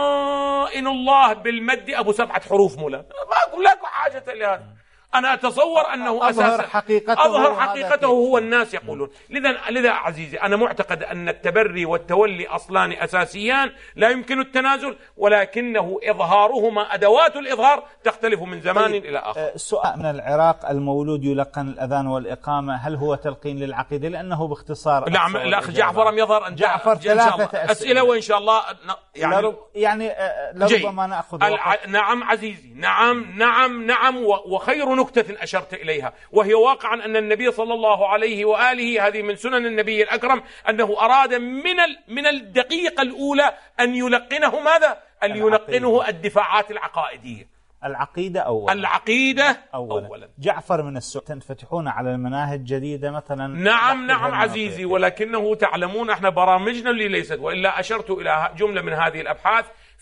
لعائن الله بالمد أبو سبعة حروف مولا. ما أقول لك حاجة لهذا. أنا أتصور أنه أظهر حقيقته, أظهر حقيقته هو الناس يقولون. لذا لذا عزيزي أنا معتقد أن التبري والتولي أصلان أساسيان لا يمكن التنازل، ولكنه إظهارهما أدوات الإظهار تختلف من زمان طيب. إلى آخر. سؤال من العراق: المولود يلقن الأذان والإقامة، هل هو تلقين للعقيدة؟ لأنه باختصار نعم. الأخ جعفر لم يظهر أن جعفر ثلاثة أسئلة وإن شاء الله يعني لرب يعني لربما نأخذ وقت. نعم عزيزي. نعم نعم نعم. وخير نكتة أشرت إليها وهي واقعا أن النبي صلى الله عليه وآله، هذه من سنن النبي الأكرم، أنه أراد من من الدقيقة الأولى أن يلقنه ماذا؟ أن يلقنه الدفاعات العقائدية. العقيدة أولا. العقيدة أولا. أولا. جعفر من السؤال: تنفتحون على المناهج جديدة مثلا؟ نعم نعم عزيزي، ولكنه تعلمون احنا برامجنا اللي ليست، وإلا أشرت إلى جملة من هذه الأبحاث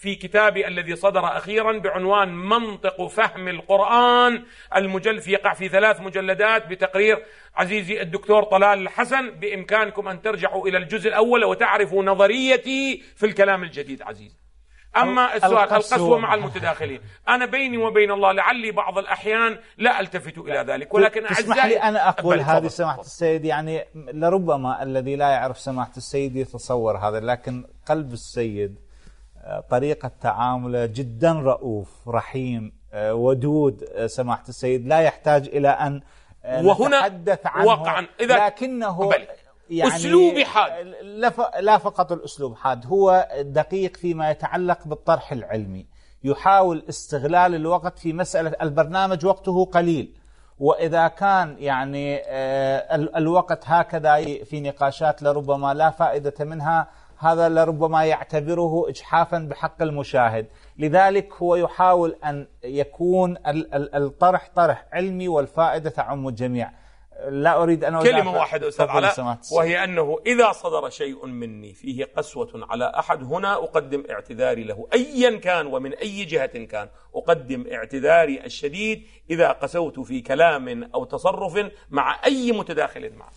في كتابي الذي صدر أخيرا بعنوان منطق فهم القرآن، المجلد يقع في ثلاث مجلدات بتقرير عزيزي الدكتور طلال الحسن. بإمكانكم أن ترجعوا إلى الجزء الأول وتعرفوا نظريتي في الكلام الجديد عزيزي. أما السؤال القسوة مع المتداخلين، أنا بيني وبين الله لعلي بعض الأحيان لا ألتفت إلى ذلك، ولكن اسمح لي أنا أقول هذه سماحة السيد، يعني لربما الذي لا يعرف سماحة السيد يتصور هذا، لكن قلب السيد طريقة تعامله جدا رؤوف رحيم ودود. سماحة السيد لا يحتاج إلى أن نتحدث عنه واقعا إذا لكنه يعني أسلوبي حاد، لا فقط الأسلوب حاد، هو دقيق فيما يتعلق بالطرح العلمي، يحاول استغلال الوقت في مسألة البرنامج وقته قليل، وإذا كان يعني الوقت هكذا في نقاشات لربما لا فائدة منها، هذا لربما يعتبره إجحافا بحق المشاهد. لذلك هو يحاول أن يكون الطرح طرح علمي والفائدة تعم الجميع. لا أريد أن كلمة واحدة أستاذ علاء، وهي أنه إذا صدر شيء مني فيه قسوة على أحد هنا أقدم اعتذاري له أيا كان ومن أي جهة كان، أقدم اعتذاري الشديد إذا قسوت في كلام أو تصرف مع أي متداخل معه.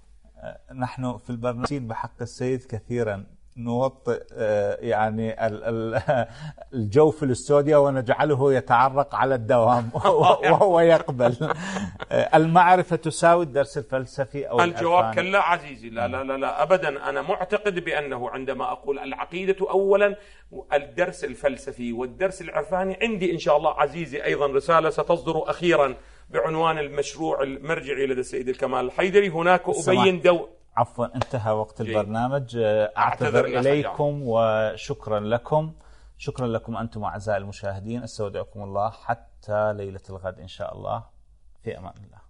نحن في البرنامج بحق السيد كثيرا نوطئ يعني الجو في الاستوديو ونجعله يتعرق على الدوام وهو يقبل. المعرفة تساوي الدرس الفلسفي أو الجواب كلا عزيزي، لا لا لا لا أبدا. أنا معتقد بأنه عندما أقول العقيدة أولا، الدرس الفلسفي والدرس العرفاني عندي إن شاء الله عزيزي أيضا رسالة ستصدر أخيرا بعنوان المشروع المرجعي لدى السيد الكمال الحيدري. هناك أبين دو عفوا انتهى وقت جي. البرنامج. أعتذر إليكم وشكرا لكم. شكرا لكم أنتم أعزائي المشاهدين. استودعكم الله حتى ليلة الغد إن شاء الله. في أمان الله.